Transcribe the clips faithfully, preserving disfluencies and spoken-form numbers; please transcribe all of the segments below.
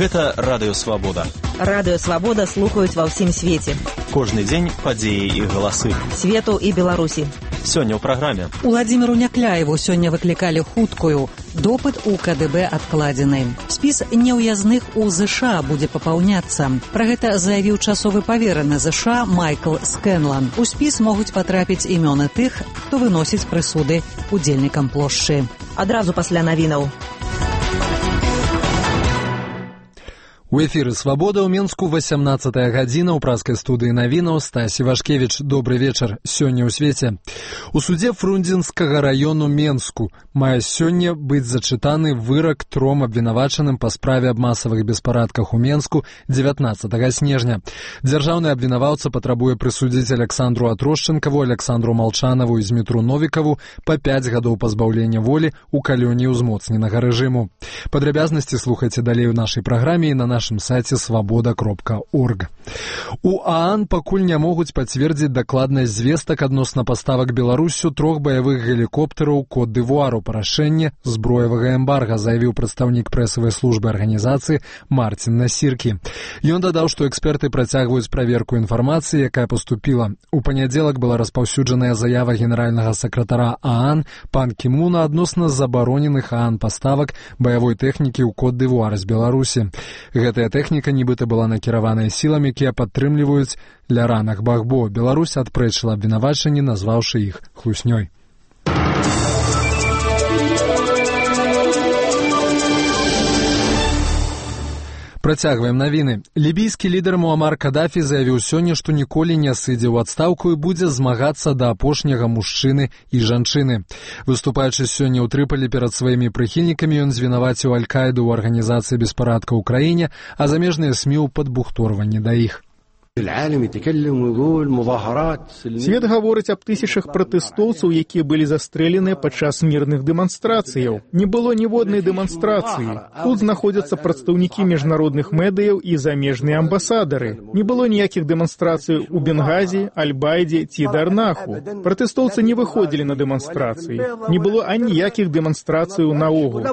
Гэта Радыё Свабода. Радыё Свабода слухаюць ва ўсім свеце. Кожны дзень падзеі і галасы. Свету і Беларусі. Сёння ў праграме. Уладзіміру Някляеву сёння выклікалі хуткую. Допыт у КДБ адкладзены. Спіс неўязных у ЗША будзе папаўняцца. Пра гэта заявіў часовы павераны ЗША Майкл Скэнлан. У спіс могуць патрапіць імёны тых, хто выносіць прысуды удзельнікам плошчы. Адразу пасля навінаў. У эфіры «Свабода» ў Менску васямнаццатая гадзіна ў праскай студыі навінаў Стасі Вашкевіч. Добры вечар. Сёння ў свеце. У судзе Фрунзенскага раёну Менску мае сёння быць зачытаны вырак тром абвінавачаным па справе аб масавых беспарадках у Менску дзевятнаццатага снежня. Дзяржаўны абвінаваўца патрабуе прысудзіць Александру Атрошчанкаву, Александру Малчанаву і Змітру Новікаву па пяць гадоў пазбаўлення волі ў калоніі ўзмоцненага рэжыму. Падрабязнасці слухайце далей у нашай праграме і на нашым сайце свабода кропка орг. У ААН пакуль не могуць пацвердзіць дакладнасць звестак адносна паставак Беларусю трох баявых гелікоптэраў Кот-д'Івуару па рашэнні зброевага эмбарга, заявіў прадстаўнік прэсавай службы арганізацыі Марцін Насіркі. Ён дадаў, што эксперты працягваюць праверку інфармацыі, якая паступіла. У панядзелак была распаўсюджаная заява генеральнага сакратара ААН Пан Кі Муна адносна забароненых ААН паставак баявой тэхнікі ў Кот-д'Івуар з Беларусі. Гэтая тэхніка нібыта была накіраваная сіламі, якія падтрымліваюць Ляранах Багбо. Беларусь адпрэчыла абвінавачанні, назваўшы іх хлуснёй. Працягваем навіны. Лібійскі лідар Муамар Кадафі заявіў сёння, што ніколі не сыдзе ў адстаўку і будзе змагацца да апошняга мужчыны і жанчыны. Выступаючы сёння ў Трыполі перад сваімі прыхільнікамі, ён звінаваціў Аль-Каіду ў арганізацыі беспарадка ў краіне, а замежныя СМІ ў падбухторванні да іх. Свет гаворыць аб тысячах пратэстоўцаў, якія былі застрэленыя падчас мірных дэманстрацыяў. Не было ніводнай дэманстрацыі. Тут знаходзяцца прадстаўнікі міжнародных медыяў і замежныя амбасадары. Не было ніякіх дэманстрацый у Бенгазі, Аль-Байдзе ці Дарнаху. Пратэстоўцы не выходзілі на дэманстрацыі. Не было аніякіх дэманстрацыяў наогул.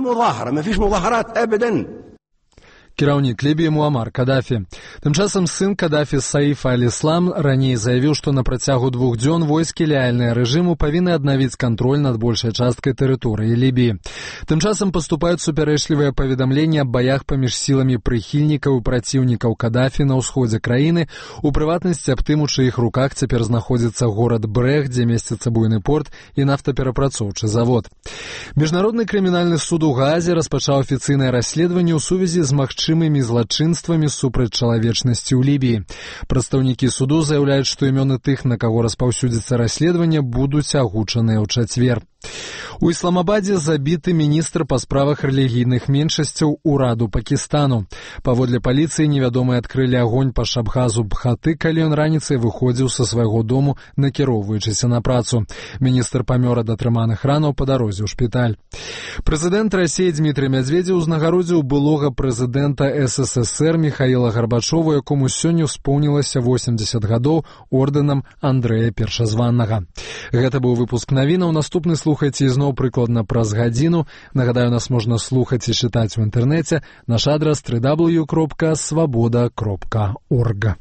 Кіраўнік Лібіі Муамар Кадафі. Тым часам сын Кадафі Саіф Аль-Іслам раней заявіў, што на працягу двух дзён войскі лаяльныя рэжыму павінны аднавіць кантроль над большай часткай тэрыторыі Лібіі. Тым часам паступаюць супярэчлівыя паведамленні аб баях паміж сіламі прыхільнікаў і праціўнікаў Кадафі на ўсходзе краіны, у прыватнасці аб тым, у чыіх руках цяпер знаходзіцца горад Брэх, дзе месціцца буйны порт і нафтаперапрацоўчы завод. Міжнародны крымінальны суд у Гаазе распачаў афіцыйнае расследаванне ў сувязі з магчымым магчымымі злачынствамі супраць чалавечнасці ў Лібіі. Прадстаўнікі суду заяўляюць, што імёны тых, на каго распаўсюдзіцца расследаванне, будуць агучаныя ў чацвер. У Ісламабадзе забіты міністр па справах рэлігійных меншасцяў ураду Пакістану. Паводле паліцыі невядомыя адкрылі агонь па Шабхазу Бхаты, калі ён раніцай выходзіў са свайго дому, накіроўваючыся на працу. Міністр памёр ад атрыманых ранаў па дарозе ў шпіталь. Прэзідэнт Расіі Дмітрый Мядзведзеў узнагародзіў былога прэзідэнта СССР Міхаіла Гарбачова, якому сёння ўспоўнілася восемдзесят гадоў, ордэнам Андрэя Першазваннага. Гэта быў выпуск навінаў. Наступны слухайце ізноў прыкладна праз гадзіну. Нагадаю, нас можна слухаць і чытаць у інтэрнэце. Наш адрас дабл ю дабл ю дабл ю кропка свабода кропка орг.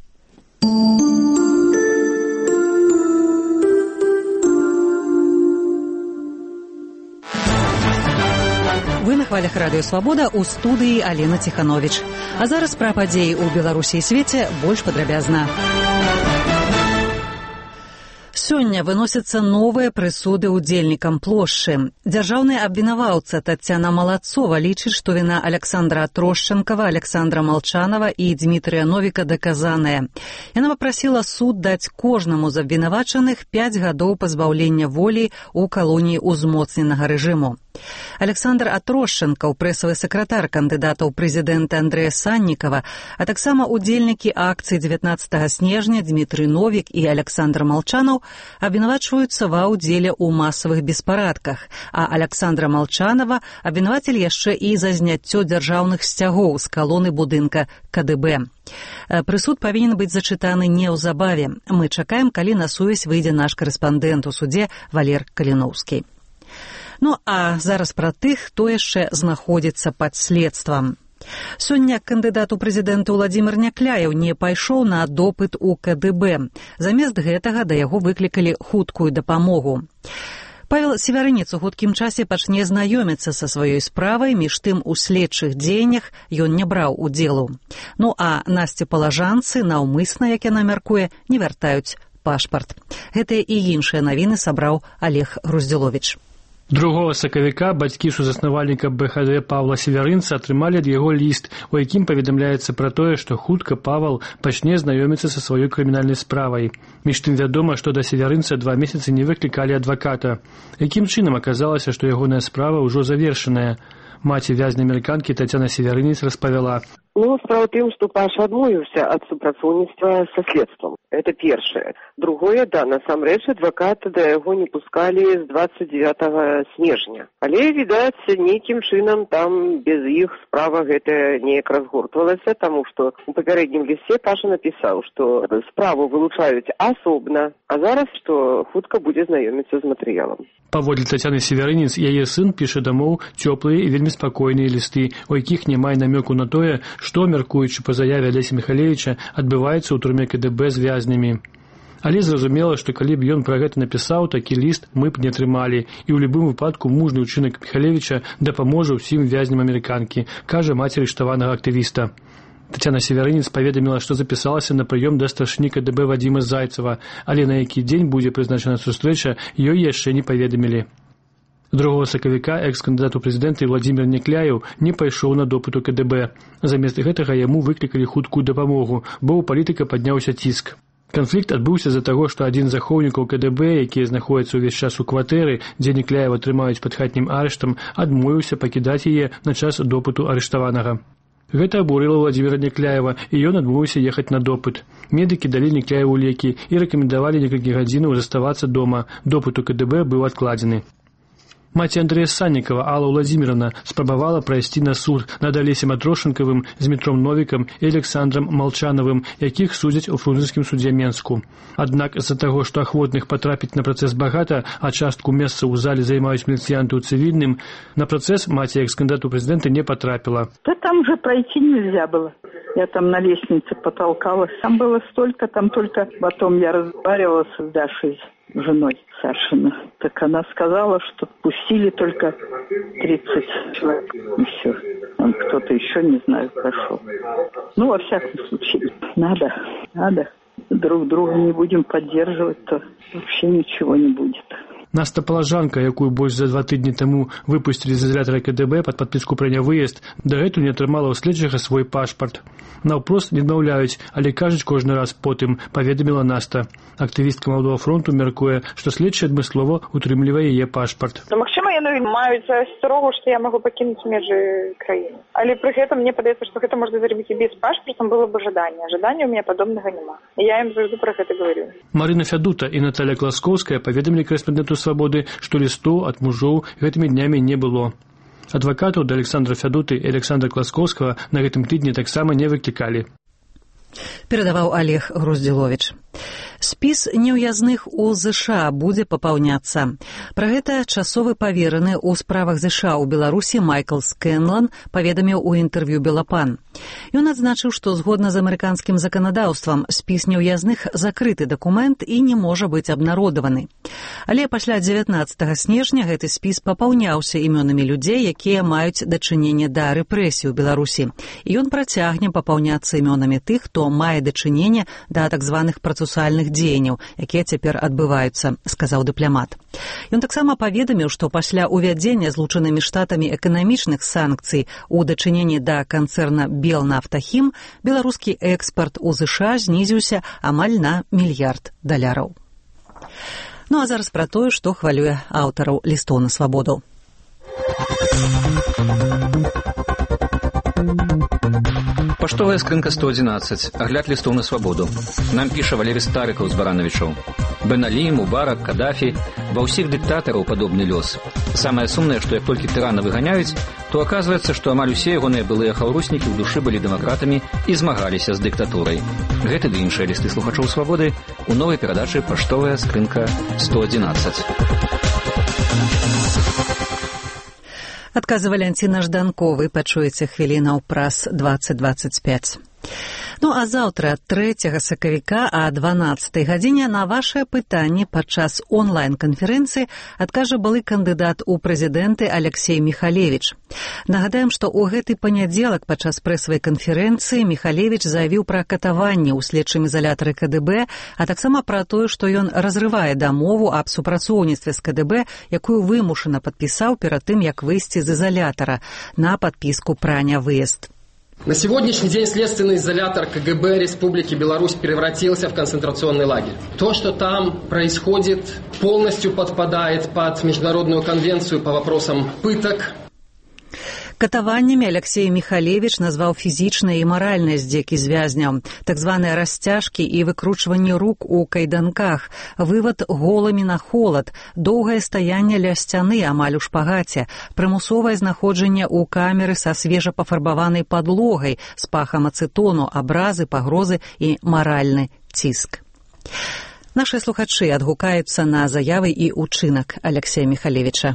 Вы на хвалях Радыё Свабода, у студыі Алена Ціхановіч. А зараз пра падзеі ў Беларусі і свеце больш падрабязна. Сёння выносяцца новыя прысуды ўдзельнікам плошчы. Дзяржаўны абвінаваўца Тацяна Малацова лічыць, што віна Александра Атрошчанкава, Александра Малчанава і Дмітрыя Новіка даказаная. Яна папрасіла суд даць кожнаму з абвінавачаных пяць гадоў пазбаўлення волі ў калоніі ўзмоцненага рэжыму. Александр Атрошчанкаў, прэсавы сакратар кандыдата ў прэзідэнты Андрэя Саннікава, а таксама удзельнікі акцыі дзевятнаццатага снежня Дмітрый Новік і Александр Малчанаў абвінавачваюцца ва ўдзеле ў масавых беспарадках, а Александра Малчанава абвінавацілі яшчэ і за зняццё дзяржаўных сцягоў з калоны будынка КДБ. Прысуд павінен быць зачытаны неўзабаве. Мы чакаем, калі на сувязь выйдзе наш карэспандэнт у судзе Валер Каліноўскі. Ну, а зараз пра тых, хто яшчэ знаходзіцца пад следствам. Сёння кандыдат у прэзідэнты Владзімір Някляеў не пайшоў на допыт у ка дэ бэ. Замест гэтага да яго выклікалі хуткую дапамогу. Павел Севярынец у хуткім часе пачне знаёміцца са сваёй справай, між тым у следчых дзеяннях ён не браў удзелу. Ну а Насце Палажанцы наўмысна, як яна мяркуе, не вяртаюць пашпарт. Гэтыя і іншыя навіны сабраў Олег Груздзіловіч. Другого сакавіка бацькі сузаснавальніка бэ ха дэ Павла Севярынца атрымалі ад яго ліст, у якім паведамляецца пра тое, што хутка Павал пачне знаёміцца са сваёй крымінальнай справай. Між тым вядома, што да Севярынца два месяцы не выклікалі адваката. Якім чынам аказалася, што ягоная справа ўжо завершаная? Маці вязня-амерыканкі Тацяна Севярынец распавяла. Ну, справа в том, что Паша адмовіўся ад супрацоўніцтва со следством. Это першае. Другое, да, насамрэч адваката да яго не пускалі з двадцать девятого снежня. Але, відаць, нейкім чынам там без іх справа гэтая неяк разгортвалася, таму што у папярэднім лісце Паша напісаў, што справу вылучаюць асобна, а зараз, што хутка будзе знаёміцца з матэрыялам. Паводле Тацяны Севярынец, яе сын піша дамоў цёплыя і вельмі спакойныя лісты, у якіх няма намёку на тое, што, мяркуючы па заяве Алеся Михалевіча, адбываецца ў турме ка дэ бэ з вязнямі. Але зразумела, што калі б ён пра гэта напісаў, такі ліст мы б не атрымалі, і ў любым выпадку мужны ўчынак Михалевіча дапаможа ўсім вязням амерыканкі, кажа маці арыштаванага актывіста. Тацяна Севярынец паведаміла, што запісалася на прыём да старшыні ка дэ бэ Вадзіма Зайцева, але на які дзень будзе прызначана сустрэча, ёй яшчэ не паведамілі. Другого сакавіка экс-кандыдат у прэзідэнты Владзімір Някляеў не пайшоў на допыт у ка дэ бэ. Замест гэтага яму выклікалі хуткую дапамогу, бо ў палітыка падняўся ціск. Канфлікт адбыўся з-за таго, што адзін з захоўнікаў ка дэ бэ, якія знаходзяцца ўвесь час у кватэры, дзе Някляева трымаюць пад хатнім арыштам, адмовіўся пакідаць яе на час допыту арыштаванага. Гэта абурыла Владзіміра Някляева, і ён адмовіўся ехаць на допыт. Медыкі далі Някляеву лекі і рэкамендавалі некалькі гадзінаў заставацца дома. Допыт у ка дэ бэ быў адкладзены. Маці Андрэя Саннікава Алла Владзіміровна спрабавала прайсці на суд над Алесем Атрошенкавым, Змітром Новікам і Александром Малчанавым, якіх судзяць у фрунзенскім судзе Менску. Аднак з-за таго, што ахвотных патрапіць на працэс багата, а частку месца ў зале займаюць міліцыянты ў цывільным, на працэс маці экс-кандыдату прэзідэнта не потрапіла. Да там же пройти нельзя было. Я там на лестнице потолкалась. Там было столько, там только потом я разговаривала с Дашей, женой Сашиной. Так она сказала, что пустили только тридцать человек. И все. Там кто-то еще, не знаю, прошел. Ну, во всяком случае, надо, надо. Друг друга не будем поддерживать, то вообще ничего не будет. Наста Палажанка, якую больш за два тыдні таму выпусцілі з ізалятара ка дэ бэ пад падпіску пра нявыезд, дагэтуль не атрымала ў следчага свой пашпарт. Наўпрост не адмаўляюць, але кажуць кожны раз потым, паведаміла Наста. Актывістка Маладога фронту мяркуе, што следчы адмыслова утрымлівае яе пашпарт. Магчыма, яны маюць асцярогу, што я магу пакінуць межы краіны. Але пры гэтым мне падаецца, што гэта можна зрабіць і без пашпарта, было б жаданне. Жадання ў мяне падобнага няма. Я ім заўжды пра гэта гаварю. Марына Фядута і Наталя Класкоўская паведамілі корэспандэнту «Свабоды», што лістоў ад мужоў гэтымі днямі не было. Адвакатаў да Александра Фядуты і Александра Класкоўскага на гэтым тыдні таксама не выклікалі. Перадаваў Олег Груздзіловіч. Спіс неўязных у ЗША будзе папаўняцца. Пра гэта часовы павераны ў справах ЗША ў Беларусі Майкл Скэнлан паведаміў у інтэрв'ю «Белапан». Ён адзначыў, што згодна з амерыканскім заканадаўствам спіс неўязных закрыты дакумент і не можа быць абнародаваны. Але пасля дзевятнаццатага снежня гэты спіс папаўняўся імёнамі людзей, якія маюць дачыненне да рэпрэсій у Беларусі. І ён працягне папаўняцца імёнамі тых, хто мае дачыненне да так званых працэсуальных дзеянняў, якія цяпер адбываюцца, сказаў дыпламат. Ён таксама паведаміў, што пасля ўвядзення злучанымі штатамі эканамічных санкцый у дачыненні да канцэрна «Белнафтахім» беларускі экспарт у ЗША знізіўся амаль на мільярд даляраў. Ну а зараз пра тое, што хвалюе аўтараў лістоў на свабоду. Паштовая скрынка сто адзінаццаць. Агляд лістоў на свабоду. Нам піша Валерый Старыкаў з Баранавічоў. Бен Алі, Мубарак, Кадафі. Ва ўсіх дыктатараў падобны лёс. Самае сумнае, што як толькі тырана выганяюць, то аказваецца, што амаль усе ягоныя былыя хаўруснікі ў душы былі дэмакратамі і змагаліся з дыктатурай. Гэты ды іншыя лісты слухачоў свабоды у новай перадачы «Паштовая скрынка сто адзінаццаць». Адказы Валянціна Жданко вы пачуеце хвілінаў праз дваццаць дваццаць пяць. Ну а заўтра, трэцяга сакавіка, а дванаццатай гадзіне на вашае пытанне падчас онлайн-канферэнцыі адкажа былы кандыдат у прэзідэнты Алексей Михалевич. Нагадаем, што ў гэты панядзелак падчас прэсавай канферэнцыі Михалевич заявіў пра катаванне ў следчым изалятары ка дэ бэ, а таксама пра тое, што ён разрывае дамову аб супрацоўніцтве з ка дэ бэ, якую вымушана падпісаў перад тым, як выйсці з изолятора на подписку пра нявыезд. На сегодняшний день следственный изолятор ка гэ бэ Республики Беларусь превратился в концентрационный лагерь. То, что там происходит, полностью подпадает под Международную конвенцию по вопросам пыток. Катаваннямі Алексей Михалевич назваў фізічныя і маральныя здзекі з вязняў, так званыя расцяжкі і выкручванне рук у кайданках, вывад голымі на холад, доўгае стаянне ля сцяны амаль у шпагаце, прымусовае знаходжанне ў камеры са свежа пафарбаванай падлогай з пахам ацэтону, абразы, пагрозы і маральны ціск. Нашы слухачы адгукаюцца на заявы і ўчынак Алексея Михалевича.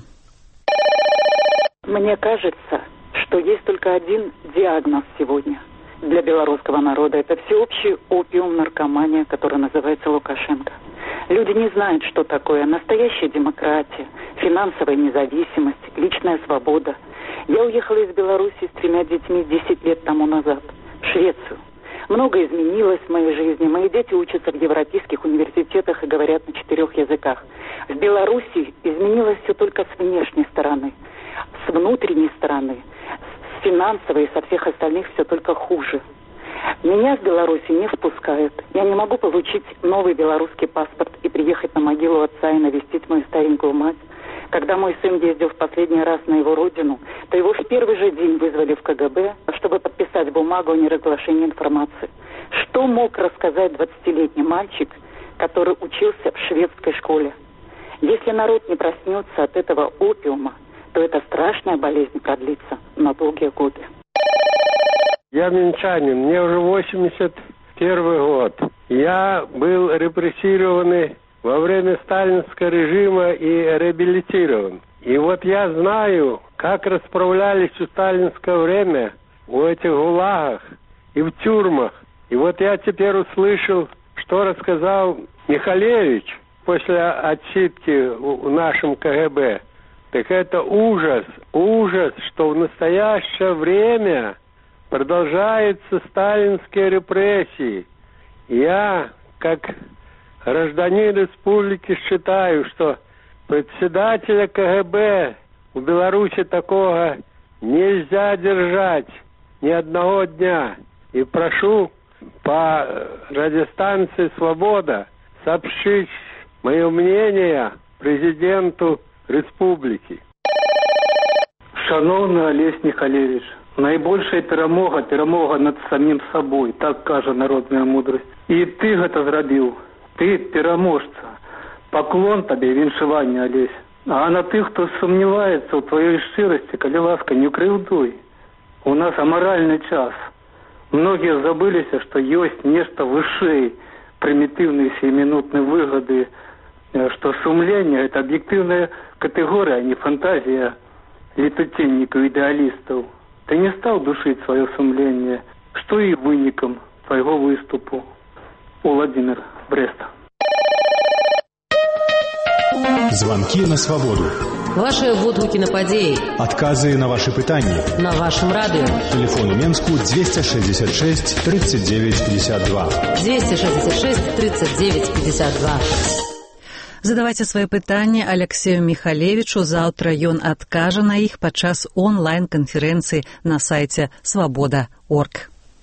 Мне кажется, что есть только один диагноз сегодня для белорусского народа. Это всеобщий опиум, наркомания, которая называется Лукашенко. Люди не знают, что такое настоящая демократия, финансовая независимость, личная свобода. Я уехала из Беларуси с тремя детьми десять лет тому назад в Швецию. Многое изменилось в моей жизни. Мои дети учатся в европейских университетах и говорят на четырех языках. В Беларуси изменилось все только с внешней стороны. С внутренней стороны, с финансовой и со всех остальных все только хуже. Меня с Беларуси не впускают. Я не могу получить новый белорусский паспорт и приехать на могилу отца и навестить мою старенькую мать. Когда мой сын ездил в последний раз на его родину, то его в первый же день вызвали в ка гэ бэ, чтобы подписать бумагу о неразглашении информации. Что мог рассказать двадцатилетний мальчик, который учился в шведской школе? Если народ не проснется от этого опиума, то эта страшная болезнь продлится на долгие годы. Я минчанин, мне уже восемьдесят первый год. Я был репрессированный во время сталинского режима и реабилитирован. И вот я знаю, как расправлялись в сталинское время в этих гулагах и в тюрьмах. И вот я теперь услышал, что рассказал Михалевич после отсидки в нашем ка гэ бэ. Так это ужас, ужас, что в настоящее время продолжаются сталинские репрессии. Я, как гражданин республики, считаю, что председателя ка гэ бэ в Беларуси такого нельзя держать ни одного дня. И прошу по радиостанции «Свобода» сообщить мое мнение президенту республики. Шановний Олесь Михалевич, найбольшая перемога, перемога над самим собой, так каже народная мудрость. І ти гэта зрабіў, ты пераможца. Поклон табе, віншаванне, Олесь. А на тых, хто сумніваецца ў твоей шчырасці, калі ласка, не крыўдуй. У нас амаральны час. Многие забыліся, што ёсць нешта вышэй примитивной сиюминутной выгоды, что сумление – это объективная категория, а не фантазия летутенников-идеалистов. Ты не стал душить свое сумление, что и выником твоего выступу. Владимир, Брест. Звонки на свободу. Ваши водгуки на падеи. Отказы на ваши пытания. На вашем радио. Телефон у Менску двести шестьдесят шесть тридцать девять пятьдесят два. двести шестьдесят шесть тридцать девять пятьдесят два. Задавайце свае пытанні Алексею Михалевичу. Заўтра ён адкажа на іх падчас онлайн-канферэнцыі на сайце свобода точка орг.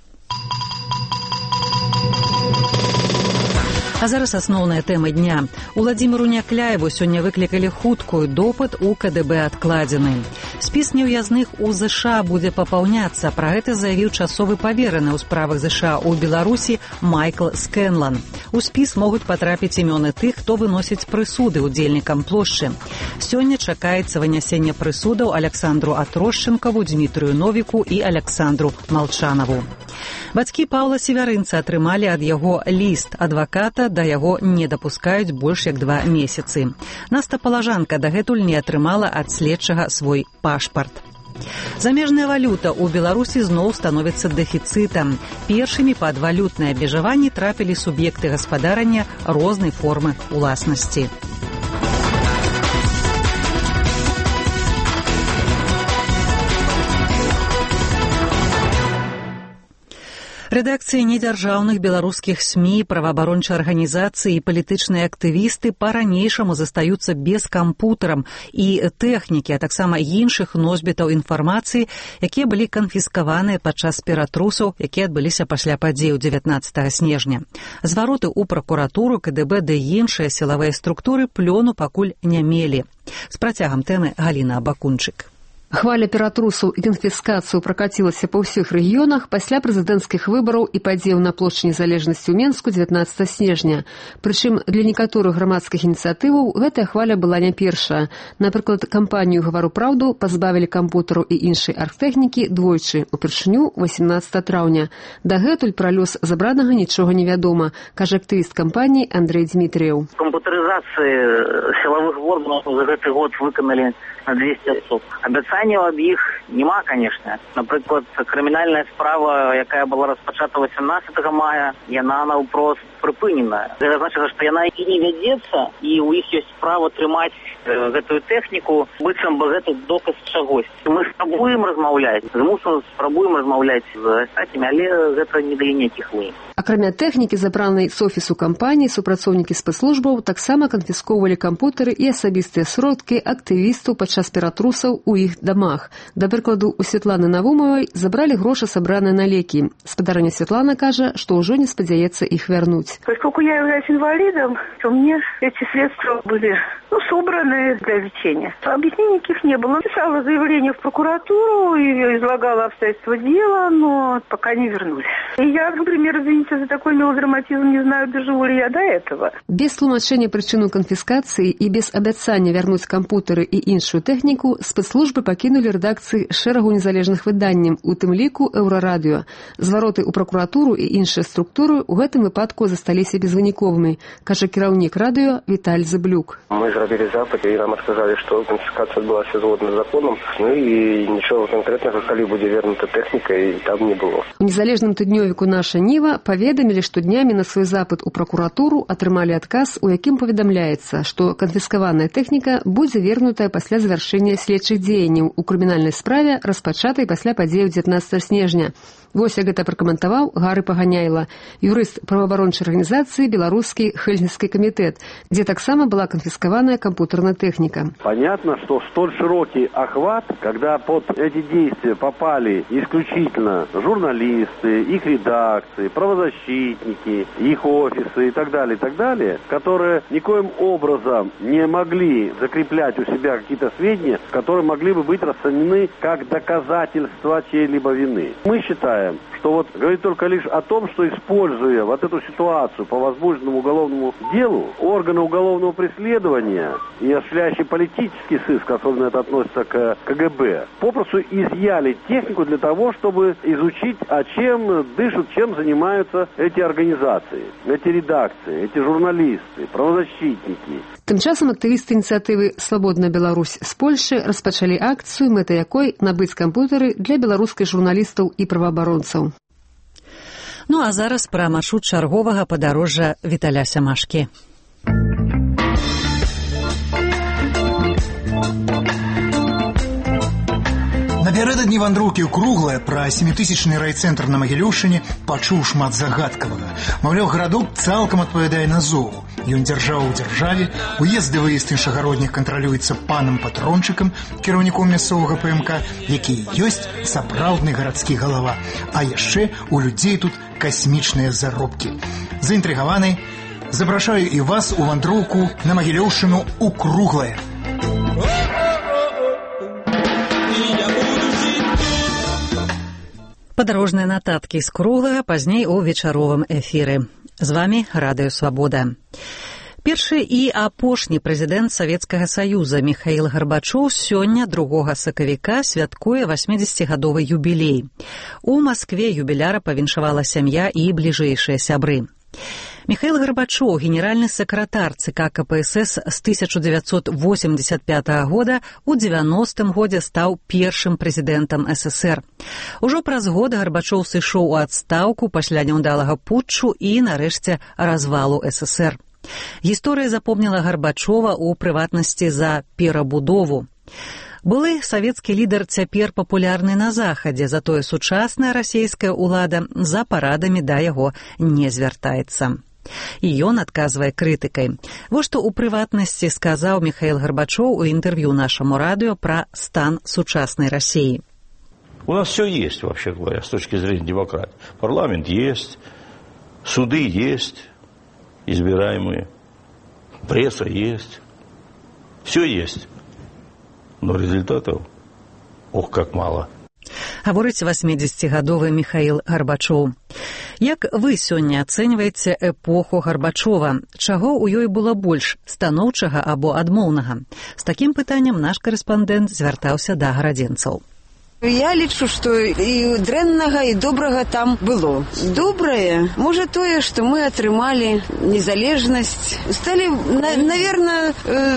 А зараз асноўная тэма дня. Уладзіміру Някляеву сёння выклікалі хуткую, допыт у ка дэ бэ адкладзены. Спіс неўязных у зэ ша а будзе папаўняцца. Пра гэта заявіў часовы павераны ў справах зэ ша а ў Беларусі Майкл Скэнлан. У спіс могуць патрапіць імёны тых, хто выносіць прысуды ўдзельнікам плошчы. Сёння чакаецца вынясенне прысудаў Александру Атрощенкаву, Дмітрыю Новіку і Александру Малчанаву. Бацькі Паўла Севярынца атрымалі ад яго ліст адваката, да яго не дапускаюць больш як два месяцы. Наста Палажанка дагэтуль не атрымала ад следчага свой пашпарт. Замежная валюта ў Беларусі зноў становіцца дэфіцытам. Першымі пад валютнае абмежаванне трапілі суб'екты гаспадарання рознай формы уласнасці. Рэдакцыі недзяржаўных беларускіх СМІ, праваабарончыя арганізацыі і палітычныя актывісты па-ранейшаму застаюцца без кампутарам і тэхнікі, а таксама іншых носьбітаў інфармацыі, якія былі канфіскаваныя падчас ператрусаў, якія адбыліся пасля падзеяў дзевятнаццатага снежня. Звароты ў пракуратуру, КДБ ды іншыя сілавыя структуры плёну пакуль не мелі. З працягам тэмы Галіна Абакунчык. Хваля ператрусаў і канфіскацыю пракацілася па ўсіх рэгіёнах пасля прэзідэнцкіх выбараў і падзеяў на плошчы Незалежнасці ў Менску дзевятнаццатага снежня. Прычым для некаторых грамадскіх ініцыятываў гэтая хваля была не першая. Напрыклад, кампанію «Гавару праўду» пазбавілі кампутараў і іншай архтэхнікі двойчы, упершыню восемнадцатага траўня. Дагэтуль пра лёс забранага нічога не вядома, кажа актывіст кампаніі Андрэй Дмітрыеў. Кампутарызацыі сілавых органаў за гэты год выканалі на двести адсоткаў. Абяцанняў ад іх няма, конечно. Напрыклад, крымінальная справа, якая была распачата восемнадцатага мая, яна наўпрост прыпыненая. Гэта значыць, што яна і не вядзецца, і ў іх ёсць права трымаць э, гэтую тэхніку, быццам бы гэта доказ чагось. Мы спрабуем размаўляць, з мусам спрабуем размаўляць з астатнімі, але гэта не дае ніякіх вынікаў. Акрамя тэхнікі, забранай з офісу кампаніі, супрацоўнікі спецслужбаў таксама канфіскоўвалі кампутары і асабістыя сродкі актывістаў падчас ператрусаў у іх дамах. Да прыкладу, у Светланы Навумовай забралі грошы, сабраныя на лекі. Спадарня Светлана кажа, што ўжо не спадзяецца іх вярнуць. Поскольку я являюсь инвалидом, то мне эти средства были ну, собраны для лечения. Объяснений никаких не было. Писала заявление в прокуратуру, и излагала обстоятельства дела, но пока не вернули. И я, например, извините за такой мелодраматизм, не знаю, доживу ли я до этого. Без тлумачэння прычыну канфіскацыі і без абяцання вярнуць кампутары і іншую тэхніку спецслужбы пакінулі рэдакцыі шэрагу незалежных выданняў, у тым ліку Еўрарадыё. Звароты ў пракуратуру і іншыя структуры ў гэтым выпадку засталіся безвыніковымі, кажа кіраўнік радыё Віталь Зыблюк. Мы зрабілі запыт, і нам сказалі, што канфіскацыя адбылася згодна з законам, ну і нічога канкрэтнага, калі будзе вернута тэхніка, і там не было. У незалежным тыднёвіку «Наша Ніва» паведамілі, што днямі на свой запыт у пракуратуру атрымалі адказ, у якім паведамляецца, што канфіскаваная тэхніка будзе вернутая пасля завяршэння следчых дзеянняў у крымінальнай справе, распачатай пасля падзеяў дзевятнаццатага снежня. Вось як гэта пракаментаваў Гары Паганяйла, юрыст праваабарончай арганізацыі «Беларускі Хельсінскі камітэт», дзе таксама была канфіскаваная компьютерная техника. Понятно, что столь широкий охват, когда под эти действия попали исключительно журналисты, их редакции, правозащитники, их офисы и так далее, и так далее, которые никоим образом не могли закреплять у себя какие-то сведения, которые могли бы быть расценены как доказательство чьей-либо вины. Мы считаем, что вот говорит только лишь о том, что используя вот эту ситуацию по возбужденному уголовному делу, органы уголовного преследования и осуществляющие политический сыск, особенно это относится к КГБ, попросту изъяли технику для того, чтобы изучить, а чем дышат, чем занимаются эти организации, эти редакции, эти журналисты, правозащитники. Тым часам актывісты ініцыятывы «Свабодная Беларусь» з Польшы распачалі акцыю, мэтай якой набыць камп'ютары для беларускіх журналістаў і праваабаронцаў. Ну а зараз пра маршрут чарговага падарожжа Віталя Сямашкі. Напярэдадні вандроўкі ў круглае пра сямітысячны райцэнтр на Магілёўшчыне пачуў шмат загадкавага. Маўляў, гарадок цалкам адпавядае на зову. Ён дзяржава ў дзяржаве, уезд ды выезд іншагародніх кантралюецца панам патрончыкам, кіраўніком мясцовага ПМК, які ёсць сапраўдны гарадскі галава. А яшчэ у людзей тут касмічныя заробкі. Заінтрыгаваны, запрашаю і вас у вандроўку на Магілёўшчыну ў круглае. Падарожныя нататкі з круглага пазней у вечаровым эфіры. З вамі Радыё Свабода. Першы і апошні прэзідэнт Савецкага Саюза Міхаіл Гарбачоў сёння другога сакавіка святкуе васьмідзесяцігадовы юбілей. У Маскве юбіляра павіншавала сям'я і бліжэйшыя сябры. Михаил Горбачов, генеральны сакратар ЦК КПСС з тысяча девятьсот восемьдесят пятого года, у девяностым годзе стаў першым прэзідэнтам СССР. Ужо праз год Горбачов сышоў у адстаўку пасля няўдалага путчу і, нарэшце, развалу СССР. Гісторыя запомніла Горбачова ў прыватнасці за перабудову. Былы савецкі лідар цяпер папулярны на захадзе, затое сучасная расійская ўлада за парадамі да яго не звяртаецца. І ён адказвае крытыкай. Вось што ў прыватнасці сказаў Михаил Горбачов у інтэрв'ю нашаму радыё пра стан сучаснай России. У нас все есть, вообще говоря, с точки зрения демократии. Парламент есть, суды есть, избираемые, пресса есть, все есть. Но результатов, ох, как мало. Гаворыць восьмидесятигадовы Михаил Горбачов. Як вы сёння ацэньваеце эпоху Горбачова? Чаго ў ёй было больш, станоўчага або адмоўнага? З такім пытаннем наш карэспандэнт звяртаўся да гарадзенцаў. Я лічу, што і дрэннага, і добрага там было. Добрае, можа тое, што мы атрымалі незалежнасць. Стали, на, наверное,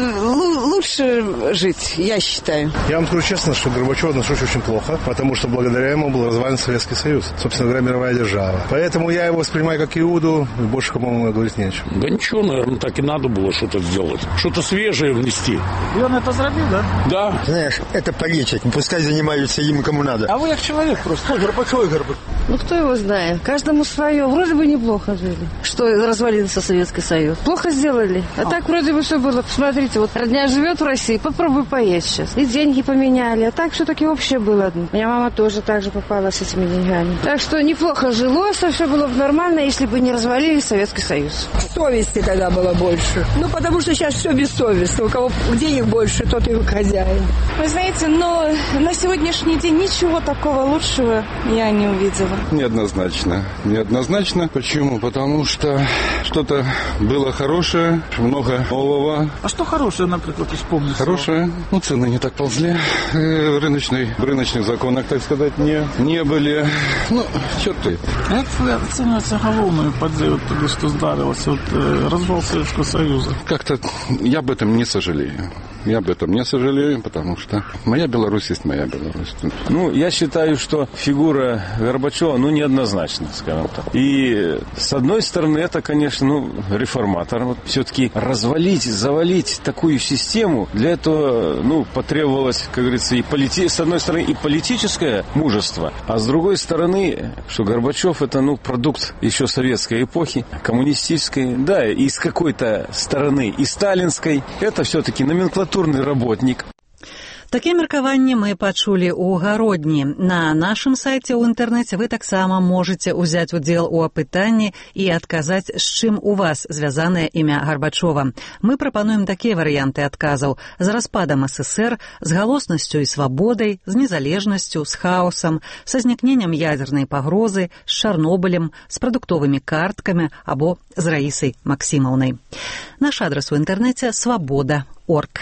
лучше жить, я считаю. Я вам скажу честно, что Горбачев отношусь очень плохо, потому что благодаря ему был развален Советский Союз, собственно говоря, мировая держава. Поэтому я его воспринимаю как Иуду, и больше, по-моему, говорить нечего. Да ничего, наверное, так и надо было что-то сделать, что-то свежее внести. И он это сделал, да? Да. Знаешь, это политик, пускай занимаются им кому надо. А вы как человек просто. Горбачев и Горбачев. Ну, кто его знает? Каждому свое. Вроде бы неплохо жили. Что развалился Советский Союз. Плохо сделали. А, а так вроде бы все было. Посмотрите, вот родня живет в России, попробуй поесть сейчас. И деньги поменяли. А так все-таки общее было. У меня мама тоже так же попала с этими деньгами. Так что неплохо жилось, а все было бы нормально, если бы не развалили Советский Союз. Совести тогда было больше. Ну, потому что сейчас все бессовестно. У кого денег больше, тот и хозяин. Вы знаете, но на сегодняшний день ничего Ничего такого лучшего я не увидела. Неоднозначно. Неоднозначно. Почему? Потому что что-то было хорошее, много нового. А что хорошее, например, вспомнить? Хорошее? Ну, цены не так ползли. В, рыночной, в рыночных законах, так сказать, не, не были. Ну, черт ты. Как оценивается головную подзыву того, что сдарилось, вот, развал Советского Союза? Как-то я об этом не сожалею. Я об этом не сожалею, потому что моя Беларусь есть моя Беларусь. Ну, я считаю, что фигура Горбачева, ну, неоднозначна, скажем так. И, с одной стороны, это, конечно, ну, реформатор. Вот, все-таки развалить, завалить такую систему, для этого, ну, потребовалось, как говорится, и полити... с одной стороны, и политическое мужество, а с другой стороны, что Горбачев это, ну, продукт еще советской эпохи, коммунистической, да, и с какой-то стороны, и сталинской, это все-таки номенклатура работник. Такія меркаванні мы пачулі ў гародні. На нашым сайце ў інтэрнэце вы таксама можаце ўзяць удзел у апытанні і адказаць, з чым у вас звязанае імя Горбачова. Мы прапануем такія варыянты адказаў: з распадам СССР, з галоснасцю і свабодай, з незалежнасцю, з хаосам, са знікненнем ядзернай пагрозы, з Чарнобылем, з прадуктовымі карткамі або з Раісай Максімаўнай. Наш адрас у інтэрнэце свабода точка орг.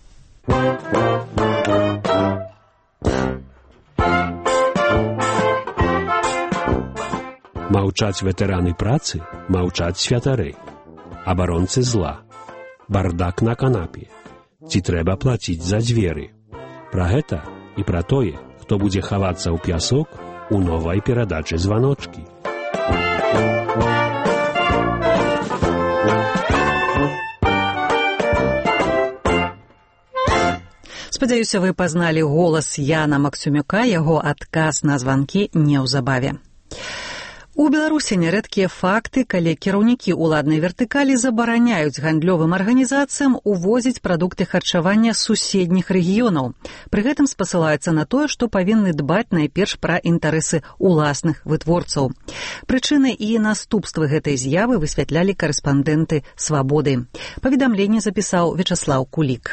Маўчаць ветэраны працы, маўчаць святары, абаронцы зла, бардак на канапе. Ці трэба плаціць за дзверы? Пра гэта і пра тое, хто будзе хавацца ў пясок у новай перадачы званочкі. Спадзяюся, вы пазналі голас Яна Максюмюка, яго адказ на званкі неўзабаве. У Беларусі нярэдкія факты, калі кіраўнікі ўладнай вертыкалі забараняюць гандлёвым арганізацыям увозіць прадукты харчавання з суседніх рэгіёнаў. Пры гэтым спасылаюцца на тое, што павінны дбаць найперш пра інтарэсы ўласных вытворцаў. Прычыны і наступствы гэтай з'явы высвятлялі карэспандэнты «Свабоды». Паведамленне запісаў Вячаслаў Кулік.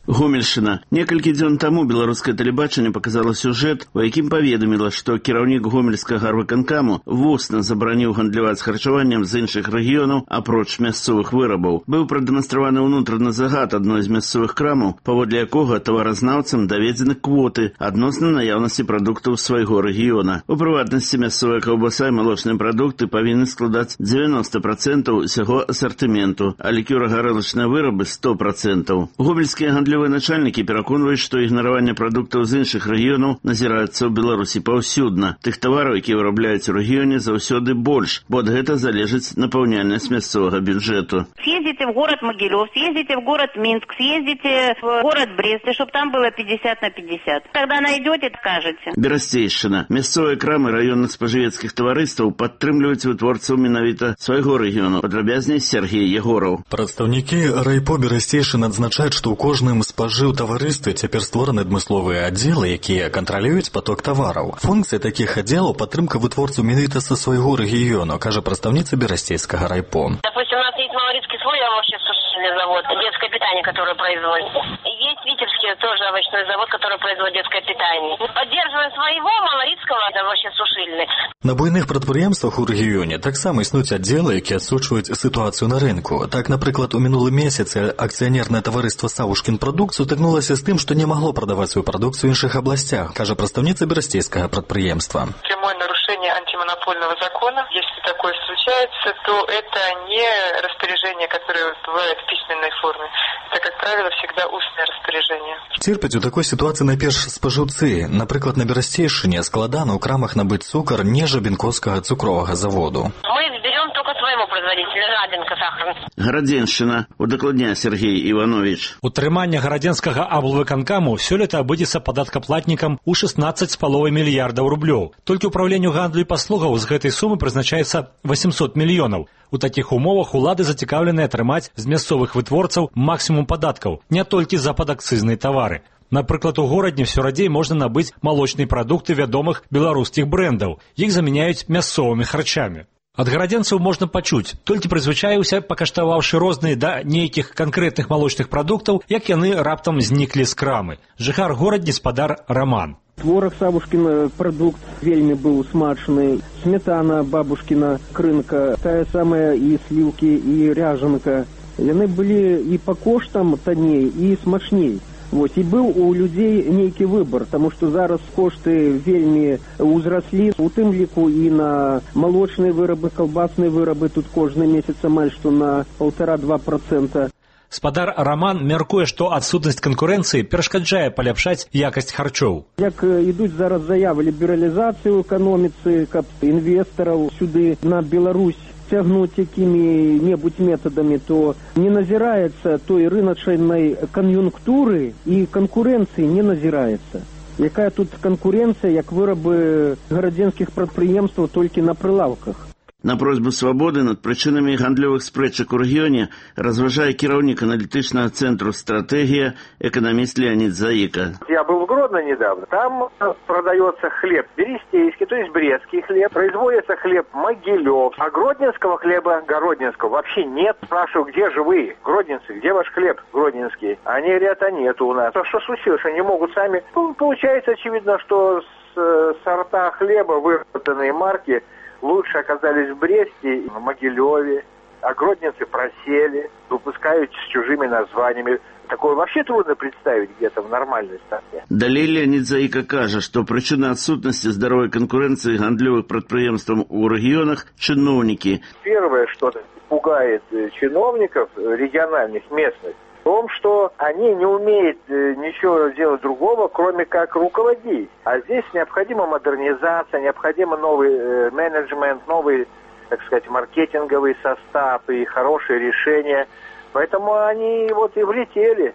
Гомельшчына. Некалькі дзён таму беларускае тэлебачанне паказала сюжэт, у якім паведаміла, што кіраўнік гомельскага гарвыканкаму вусна забараніў гандляваць харчаваннем з іншых рэгіёнаў апроч мясцовых вырабаў. Быў прадэманстраваны ўнутраны загад адной з мясцовых крамаў, паводле якога таваразнаўцам даведзены квоты адносна наяўнасці прадуктаў свайго рэгіёна. У прыватнасці, мясцовая каўбаса і малочныя прадукты павінны складаць дзевяносто процентаў усяго асартыменту, а лікёра-гарэлачныя вырабы сто процентаў. Гомельскія гандлявыя начальнікі пераконваюць, што ігнараванне прадуктаў з іншых рэгіёнаў назіраецца ў Беларусі паўсюдна. Тых тавараў, якія вырабляюць у рэгіёне, заўсёды больш, бо ад гэта залежыць напаўняльнасць мясцовага бюджэту. Съездите в город Могилев, съездите в город Минск, съездите в город Брест, чтобы там было пятьдесят на пятьдесят. Тогда найдете, скажете. Берасцейшчына. Мясцовыя крамы раённых спажывецкіх таварыстаў падтрымліваюць вытворцаў менавіта свайго рэгіёну. Падрабязней Сергей Егораў. Прадстаўнікі райпо Берасцейшчыны адзначаюць, што ў кожным спажыў таварыствы цяпер створаны адмысловыя аддзелы, якія кантралююць поток тавараў. Функцыя такіх аддзелаў падтрымка вытворцаў менавіта са свайго рэгіёну, кажа прадстаўніца Берасцейскага райпо. Допустим, у нас есть Малорицкий свой овощесушительный завод, детское питание, которое производит. Есть Витебский тоже овощной завод, который производит детское питание. Поддерживаем своего Малорицкого овощесушильный. На буйных прадпрыемствах у рэгіёне таксама існуюць аддзелы, якія адсочваюць сітуацыю на рынку. Так, напрыклад, у мінулым месяцы акцыянернае таварыства «Савушкін продукт» сутыкнулася з тым, што не магло прадаваць сваю прадукцыю ў іншых абласцях, кажа прадстаўніца берасцейскага прадпрыемства. Прямое нарушение антимонопольного закона. Если такое случается, то это не распоряжение, которое бывает в письменной форме. Это, как правило, всегда устное распоряжение. Церпяць у такой сітуацыі найперш спажыўцы. Напрыклад, на Берасцейшчыне складана ў крамах набыць цукар ніжа бенковскага цукровага заводу. Мы берем только своему производителю, Раденко сахар. Гарадзеншчына. Удакладняе Сергей Иванович. Утрыманне гарадзенскага аблвыканкаму сёлета абыдзецца падаткаплатнікам у шестнадцать з паловай мільярдаў рублёў. Толькі ўпраўленню гандлю і паслугаў з гэтай сумы прызначаецца восемьсот мільёнаў. У такіх умовах улады зацікаўлены атрымаць з мясцовых вытворцаў максімум падаткаў, не толькі за падакцызныя тавары. Напрыклад, у горадні ўсё радзей можна набыць малочныя прадукты вядомых беларускіх брэндаў. Іх замяняюць мясцовымі харчамі. Ад гарадзенцаў можна пачуць, толькі прызвычаіўся, пакаштаваўшы розныя да нейкіх канкрэтных малочных прадуктаў, як яны раптам зніклі з крамы. Жыхар горадні спадар Роман. Творог Савушкін прадукт вельмі быў смачны, сметана бабушкіна крынка, тая самая і сліўкі, і ряжанка. Яны былі і па коштам танней, і смачней. Вось, і быў у людзей нейкі выбар, таму што зараз кошты вельмі ўзраслі, у тым ліку і на малочныя вырабы, калбасныя вырабы, тут кожны месяц амаль што на полтора-два процента. Спадар Роман мяркуе, што адсутнасць канкурэнцыі перашкаджае паляпшаць якасць харчоў. Як ідуць зараз заявы лібералізацыі ў эканоміцы, каб інвестараў сюды на Беларусь цягнуць якімі-небудзь метадамі, то не назіраецца той рыначнай кан'юнктуры і канкурэнцыі не назіраецца. Якая тут канкурэнцыя, як вырабы гарадзенскіх прадпрыемстваў толькі на прылаўках. На просьбу «Свободы» над причинами гандлевых спрэчак у рэгіёне разважае кіраўнік аналітычнага цэнтру «Стратегия» экономист Леонид Заика. Я был в Гродно недавно. Там продается хлеб берестейский, то есть брестский хлеб. Производится хлеб Могилев. А гродненского хлеба, городненского, вообще нет. Спрашиваю, где же вы, гродненцы, где ваш хлеб гродненский? Они говорят, а нету у нас. А что случилось? Они могут сами... Ну, получается, очевидно, что с сорта хлеба, выработанные марки, лучше оказались в Бресте, в Могилеве, а гродненцы просели, выпускают с чужими названиями. Такое вообще трудно представить где-то в нормальной стране. Далей Леонид Заика кажа, што прычына адсутнасці здаровай канкурэнцыі гандлёвых прадпрыемстваў у рэгіёнах чыноўнікі. Первое, что пугает чиновников региональных, местных, в том, что они не умеют ничего делать другого, кроме как руководить. А здесь необходима модернизация, необходим новый менеджмент, новый, так сказать, маркетинговый состав и хорошие решения. Поэтому они вот и влетели.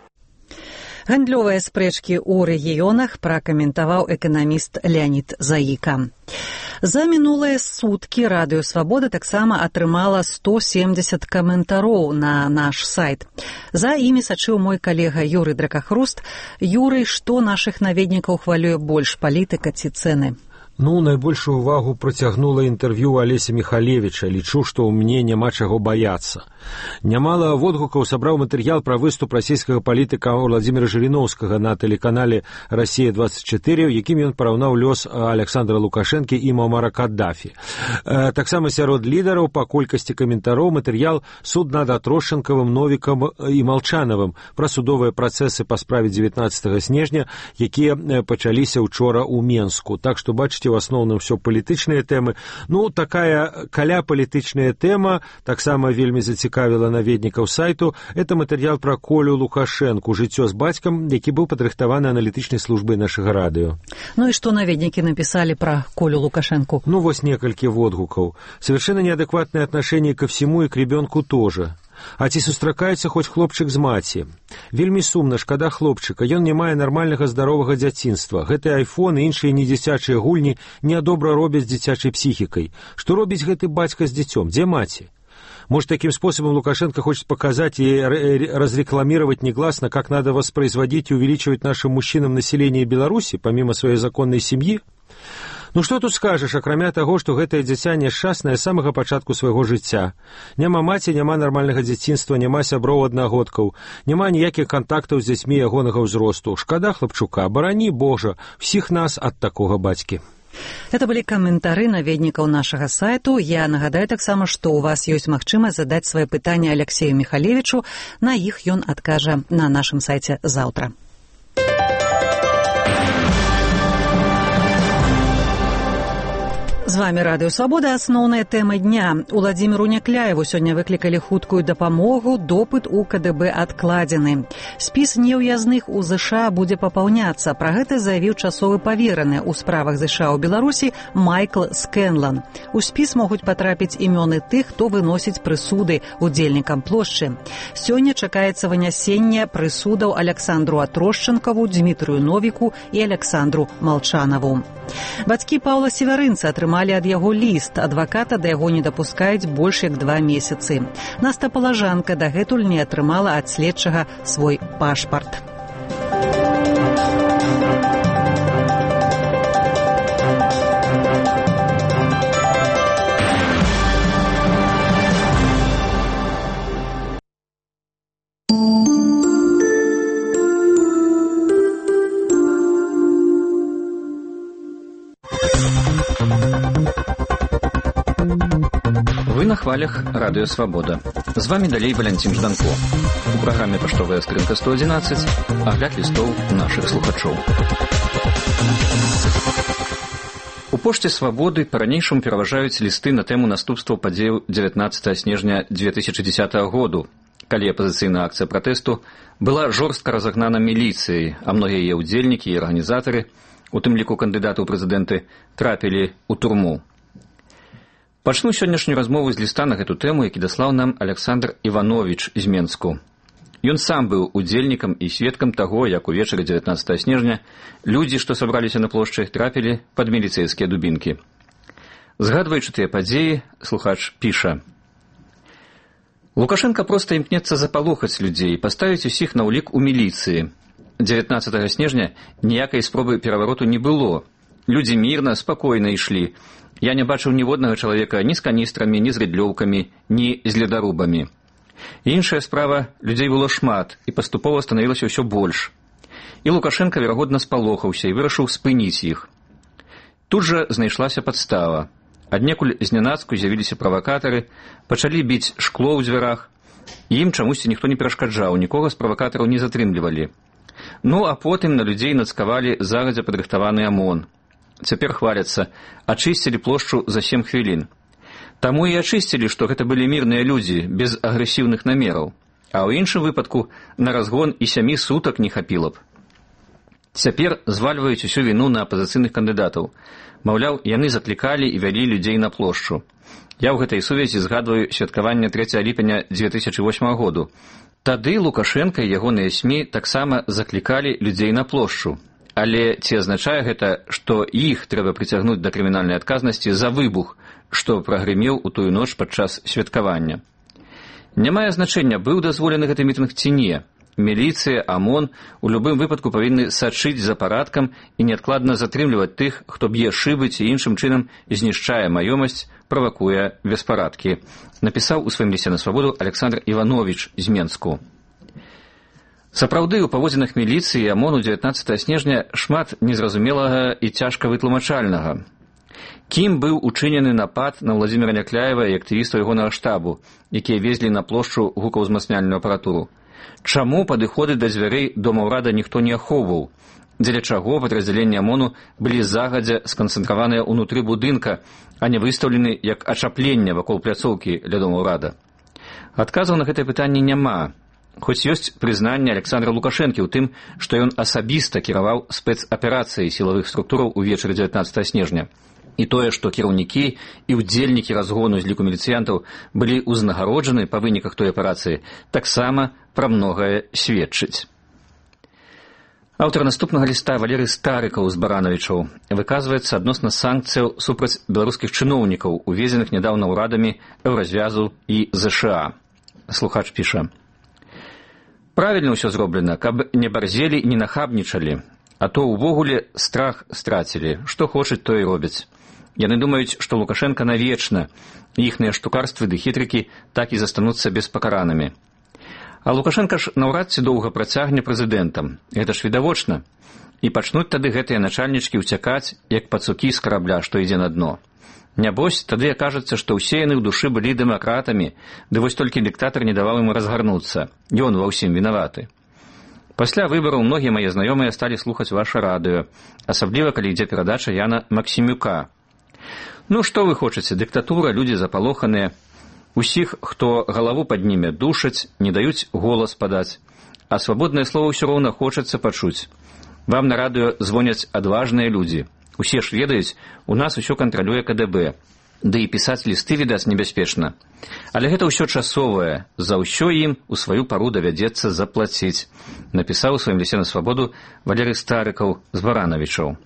Гандлёвыя спрэчкі ў рэгіёнах пракаментаваў эканаміст Леонид Заика. За мінулыя суткі Радыё Свабода таксама атрымала сто семьдесят каментароў на наш сайт. За імі сачыў мой калега Юрый Дракахруст. Юрый, што нашых наведнікаў хвалюе больш, палітыка ці цэны? Ну, найбольшую увагу прыцягнула інтэрв'ю Алеся Михалевіча. Лічу, што ў мне няма чаго баяцца. Нямала водгукаў сабраў матэрыял пра выступ расійскага палітыка Владзіміра Жыріноўскага на тэлеканале «Расія двадцать четыре», у якім ён параўнаў лёс Александра Лукашэнкі і Муамара Каддафі. Таксама сярод лідараў па колькасці каментароў матэрыял «Суд над Атрошчанкавым, Новікам і Малчанавым» пра судовыя працэсы па справе дзевятнаццатага снежня, якія пачаліся ўчора ў Менску. Так што, бачыце, у асноўным все палітычныя тэмы. Ну, такая каля палітычная тэма таксама вельмі зацікавіла наведнікаў сайту. Это матэрыял пра Колю Лукашэнку, жыццё з бацькам, які быў падрыхтаваны аналітычнай службай нашага радыё. Ну і што наведнікі напісалі пра Колю Лукашэнку? Ну, вось некалькі водгукаў. Совершенно неадекватное отношение ко всему и к ребенку тоже. А ці сустракаецца хоць хлопчык з маці? Вельмі сумна, шкада хлопчыка, ён не мае нармальнага здаровага дзяцінства. Гэты айфон і іншыя недзіцячыя гульні нядобра робяць з дзіцячай псіхікай. Што робіць гэты бацька з дзіцём? Дзе маці? Может, таким способом Лукашенко хочет показать и разрекламировать негласно, как надо воспроизводить и увеличивать нашим мужчинам население Беларуси, помимо своей законной семьи? Ну што тут скажаш, акрамя таго, што гэтае дзіця няшчаснае з самага пачатку свайго жыцця. Няма маці, няма нармальнага дзяцінства, няма сяброў аднагодкаў, няма ніякіх кантактаў з дзяцьмі ягонага ўзросту. Шкада хлапчука, барані Божа, всіх нас ад такога бацькі. Это былі каментары наведнікаў нашага сайту. Я нагадаю таксама, што ў вас ёсць магчымасць задаць свае пытанні Алексею Михалевічу. На іх ён адкажа на нашым сайце заўтра. З вами Радыё Свабода. Асноўная тэма дня. Уладзіміру Някляеву сёння выклікалі хуткую дапамогу, допыт у ка дэ бэ адкладзены. Спіс неўязных у ЗША будзе папаўняцца. Пра гэта заявіў часовы павераны ў справах ЗША ў Беларусі Майкл Скэнлан. У спіс могуць патрапіць імёны тых, хто выносіць прысуды удзельнікам плошчы. Сёння чакаецца вынясенне прысудаў Александру Атрошчанкаву, Дмітрыю Новіку і Александру Малчанаву. Бацькі Паўла Севярынца атрымалі ад яго ліст. Адваката да яго не дапускаюць больш як два месяцы. Наста Палажанка дагэтуль не атрымала ад следчага свой пашпарт. Вы на хвалях Радыё Свабода. З вами далей Валянцін Жданко. У праграме «Паштовая скрынка сто адзінаццаць» агляд лістоў нашых слухачоў. У пошце Свабоды па-ранейшаму пераважаюць лісты на тэму наступстваў падзеяў дзевятнаццатага снежня две тысячи десятого году, калі апазіцыйная акцыя пратэсту была жорстка разагнана міліцыяй, а многія яе ўдзельнікі і арганізатары, у тым ліку кандыдаты ў прэзідэнты, трапілі ў турму. Пачну сённяшнюю размову з ліста на гэту тэму, які даслаў нам Александр Іванович з Менску. Ён сам быў удзельнікам і сведкам таго, як увечары дзевятнаццатага снежня людзі, што сабраліся на плошчы, трапілі пад міліцэйскія дубінкі. Згадваючы тыя падзеі, слухач піша: «Лукашенко проста імкнецца запалохаць людзей, паставіць усіх на ўлік у міліцыі. дзевятнаццатага снежня ніякай спробы перавароту не было. Людзі мірна, спакойна ішлі. Я не бачыў ніводнага чалавека ні з каністрамі, ні з рыдлёўкамі, ні з ледарубамі. Іншая справа, людзей было шмат, і паступова станавілася ўсё больш. І Лукашенко, верагодна, спалохаўся і вырашыў спыніць іх. Тут жа знайшлася падстава. Аднекуль знянацку з'явіліся правакатары, пачалі біць шкло ў дзвярах. Ім чамусьці ніхто не перашкаджаў, нікога з правакатараў не затрымлівалі. Ну, а потым на людзей нацкавалі загадзя падрыхтаваны АМОН. Цяпер хваляцца, ачысцілі плошчу за сем хвілін. Таму і ачысцілі, што гэта былі мірныя людзі, без агрэсіўных намераў. А ў іншым выпадку на разгон і сямі сутак не хапіла б. Цяпер звальваюць усю віну на апазіцыйных кандыдатаў. Маўляў, яны заклікалі і вялі людзей на плошчу. Я ў гэтай сувязі згадваю святкаванне трэцяга ліпеня две тысячи восьмого году. Тады Лукашенко і ягоныя СМІ таксама заклікалі людзей на плошчу. Але ці азначае гэта, што іх трэба прыцягнуць да крымінальнай адказнасці за выбух, што прагрымеў у тую ноч падчас святкавання? Не мае значэння, быў дазволены гэты мітынг ці не. міліцыя, АМОН у любым выпадку павінны сачыць за парадкам і неадкладна затрымліваць тых, хто б'е шыбы ці іншым чынам знішчае маёмасць, правакуе беспарадкі, напісаў у сваім лісце на свабоду Александр Іванович з Менску. Сапраўды, у паводзінах міліцыі і АМОНу дзевятнаццатага снежня шмат незразумелага і цяжка вытлумачальнага. Кім быў учынены напад на Владзіміра Някляева і актывістаў ягонага штабу, якія везлі на плошчу гукаўзмацняльную апаратуру? Чаму падыходы да дзвярэй дома ўрада ніхто не ахоўваў? Дзеля чаго падраздзяленні АМОНу былі загадзя сканцэнтраваныя ўнутры будынка, а не выстаўлены як ачапленне вакол пляцоўкі ля дома ўрада? Адказаў на гэтае пытанне няма. Хоць ёсць прызнанне Александра Лукашэнкі ў тым, што ён асабіста кіраваў спецаперацыяй сілавых структураў увечары дзевятнаццатага снежня. І тое, што кіраўнікі і ўдзельнікі разгону з ліку міліцыянтаў былі ўзнагароджаны па выніках той аперацыі, таксама пра многае сведчыць. Аўтар наступнага ліста Валерый Старыкаў з Баранавічаў выказваецца адносна санкцыяў супраць беларускіх чыноўнікаў, увезеных нядаўна ўрадамі Еўразвязу і ЗША. Слухач піша: «Правільна ўсё зроблена, каб не барзелі і не нахабнічалі, а то ўвогуле страх страцілі, што хочуць, то і робяць. Яны думаюць, што Лукашенка навечна, іхныя штукарствы ды хітрыкі так і застануцца беспакаранымі. А Лукашенка ж наўрад ці доўга працягне прэзідэнтам, гэта ж відавочна. І пачнуць тады гэтыя начальнічкі ўцякаць, як пацукі з карабля, што ідзе на дно. Нябось, тады акажацца, што ўсе яны ў душы былі дэмакратамі, ды вось толькі дыктатар не даваў ім разгарнуцца. Ён ва ўсім вінаваты. Пасля выбараў многія мае знаёмыя сталі слухаць ваша радыё, асабліва калі ідзе перадача Яна Максімюка. Ну што вы хочаце, дыктатура, людзі запалоханыя. Усіх, хто галаву падніме, душаць, не даюць голас падаць. А свабоднае слова ўсё роўна хочацца пачуць. Вам на радыё звоняць адважныя людзі. Усе ж ведаюць, у нас усё кантралюе КДБ. Ды і пісаць лісты, відаць, небяспечна. Але гэта ўсё часовае. За ўсё ім у сваю пару давядзецца заплаціць. Напісаў у сваім лісце на свабоду Валерый Старыкаў з Баранавічаў.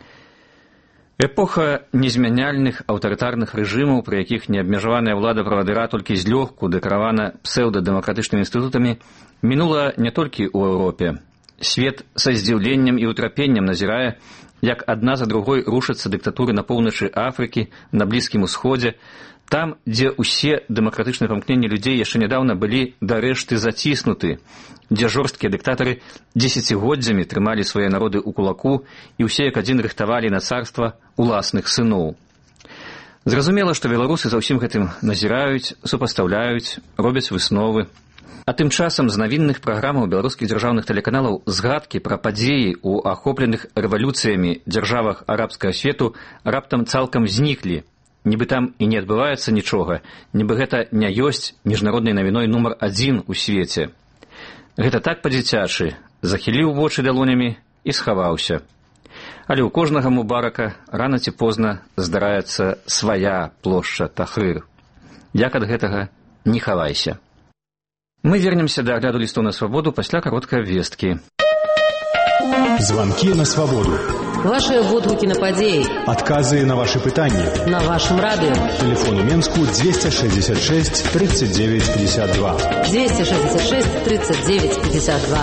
Эпоха незмяняльных аўтарытарных рэжымаў, пры якіх неабмежаваная ўлада правадыра толькі злёгку дэкаравана псеўдадэмакратычнымі інстытутамі, мінула не толькі ў Еўропе. Свет са здзіўленнем і ўтрапеннем назірае, як адна за другой рушацца дыктатуры на поўначы Афрыкі, на Блізкім Усходзе, там, дзе ўсе дэмакратычныя памкненні людзей яшчэ нядаўна былі дарэшты заціснуты, дзе жорсткія дыктатары дзесяцігоддзямі трымалі свае народы ў кулаку і ўсе як адзін рыхтавалі на царства уласных сыноў. Зразумела, што беларусы за ўсім гэтым назіраюць, супастаўляюць, робяць высновы. А тым часам з навінных праграмаў беларускіх дзяржаўных тэлеканалаў згадкі пра падзеі ў ахопленых рэвалюцыямі дзяржавах арабскага свету раптам цалкам зніклі. Нібы там і не адбываецца нічога, нібы гэта не ёсць міжнароднай навіной нумар адзін у свеце. Гэта так па-дзіцячы, захіліў вочы далонямі і схаваўся. Але ў кожнага мубарака рана ці позна здараецца свая плошча Тахрыр. Як ад гэтага не хавайся. Мы вернемся да агляду лістаў на свабоду пасля кароткай абвесткі. Звонки на свободу. Ваши водгуки на падеи. Отказы на ваши пытания. На вашем радио. Телефон у Менску двести шестьдесят шесть тридцать девять пятьдесят два. двести шестьдесят шесть тридцать девять пятьдесят два.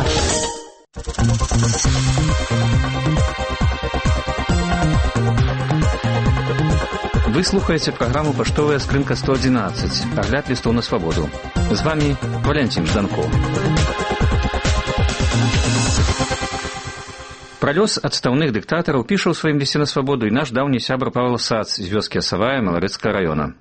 Вы слухаете программу «Поштовая скрынка сто одиннадцать». Огляд листов на свободу. С вами Валентин Жданков. Пра лёс адстаўных дыктатараў піша ў сваім лісце на свабоду і наш даўні сябар Павел Сац з вёскі Асавая Маларэцкага раёна.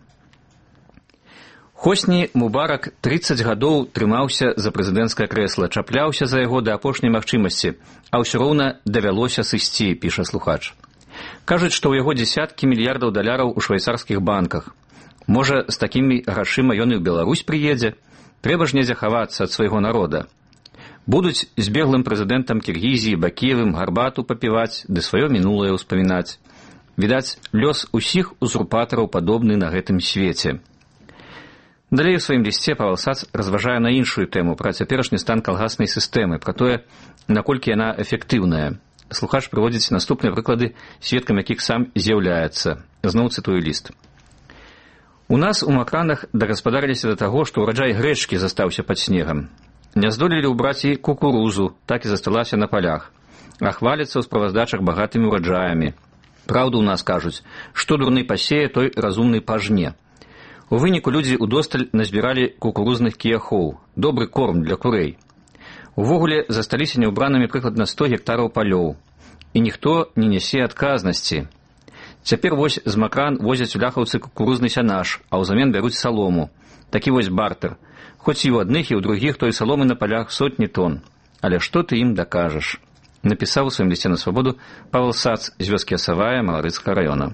Хосні Мубарак трыццаць гадоў трымаўся за прэзідэнцкае крэсла, чапляўся за яго да апошняй магчымасці, а ўсё роўна давялося сысці, піша слухач. Кажуць, што ў яго дзесяткі мільярдаў даляраў у швейцарскіх банках. Можа, з такімі грашыма ён і ў Беларусь прыедзе? Трэба ж недзе хавацца ад свайго народа. Будуць з беглым прэзідэнтам Кіргізіі Бакіевым гарбату папіваць, ды сваё мінулае ўспамінаць. Відаць, лёс усіх узурпатараў падобны на гэтым свеце. Далей у сваім лісце Павел Сац разважае на іншую тэму пра цяперашні стан калгаснай сістэмы, пра тое, наколькі яна эфектыўная. Слухач прыводзіць наступныя прыклады, сведкам якіх сам з'яўляецца. Зноў цытую ліст. У нас у Макранах дагаспадарыліся да таго, што ўраджай грэчкі застаўся пад снегам. Не здолелі ўбраць і кукурузу, так і засталася на палях. А хваляцца ў справаздачах багатымі ураджаямі. Праўду ў нас кажуць, што дурны пасее, той разумны пажне. У выніку людзі удосталь назбіралі кукурузных кіяхоў, добры корм для курэй. Увогуле засталіся неўбранымі прыкладна сто гектараў палёў. І ніхто не нясе адказнасці. Цяпер вось з Макран возяць у ляхаўцы кукурузны сянаж, а ўзамен бяруць салому. Такі вось бартер. Хоць і ў адных, і ў другіх той саломы на палях сотні тонн. Але што ты ім дакажаш? Напісаў у сваім лісце на свабоду Павел Сац з вёскі Асавая Маларыцкага раёна.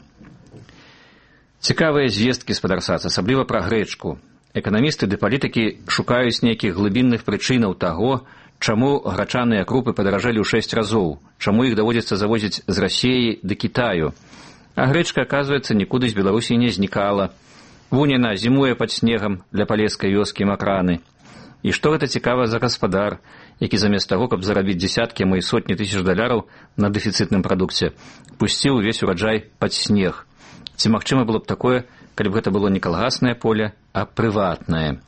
Цікавыя звесткі, спадар Сац, асабліва пра грэчку. Эканамісты ды палітыкі шукаюць нейкіх глыбінных прычынаў таго, чаму грачаныя крупы падаражэлі ў шэсць разоў, чаму іх даводзіцца завозіць з Расіі да Кітаю. А грэчка, аказваецца, нікуды з Беларусі не знікала. Вунь яна зімуе пад снегам для палескай вёскі Макраны. І што гэта цікава за гаспадар, які замест таго, каб зарабіць дзесяткі, мо і сотні тысяч даляраў на дэфіцытным прадукце, пусціў увесь ураджай пад снег. Ці магчыма было б такое, калі б гэта было не калгаснае поле, а прыватнае?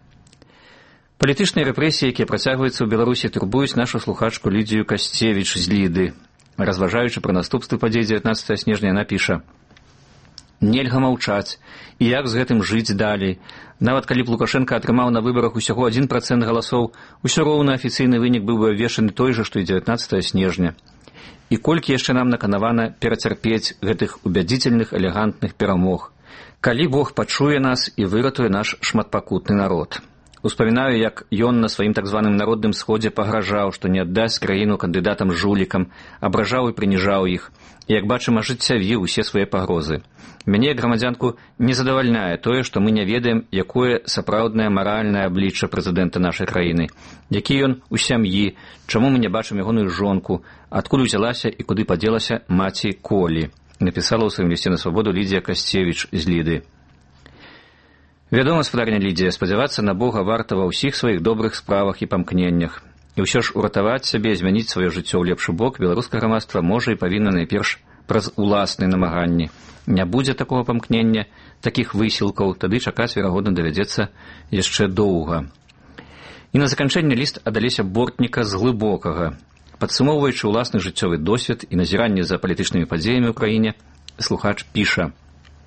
Палітычныя рэпрэсіі, якія працягваюцца ў Беларусі, турбуюць нашу слухачку Лідзію Касцевіч з Ліды. Разважаючы пра наступствы падзей дзевятнаццатага снежня, яна піша: «Нельга маўчаць, і як з гэтым жыць далей? Нават калі б Лукашенко атрымаў на выбарах усяго адзін працэнт галасоў, усё роўна афіцыйны вынік быў бы абвешчаны той жа, што і дзевятнаццатага снежня. І колькі яшчэ нам наканавана перацярпець гэтых убядзительных, элегантных перамог? Калі Бог пачуе нас і выратуе наш шматпакутны народ?» Успамінаю, як ён на сваім так званым народным сходзе пагражаў, што не аддасць краіну кандыдатам-жулікам, абражаў і прыніжаў іх, і, як бачым, ажыццявіў усе свае пагрозы. Мяне, як грамадзянку, не задавальняе тое, што мы не ведаем, якое сапраўднае маральнае аблічча прэзідэнта нашай краіны, які ён у сям'і, чаму мы не бачым ягоную жонку, адкуль узялася і куды падзелася маці Колі, напісала ў сваім лісце на свабоду Лідзія Касцевіч з Ліды. Вядома, спадарня Лідзія, спадзявацца на Бога варта ва ўсіх сваіх добрых справах і памкненнях. І ўсё ж уратаваць сябе, змяніць сваё жыццё ў лепшы бок беларускае грамадства можа і павінна найперш праз уласныя намаганні. Не будзе такога памкнення, такіх высілкаў, тады чакаць, верагодна, давядзецца яшчэ доўга. І на заканчэнне ліст ад Алеся Бортніка з Глыбокага. Падсумоўваючы ўласны жыццёвы досвед і назіранне за палітычнымі падзеямі ў краіне, слухач піша: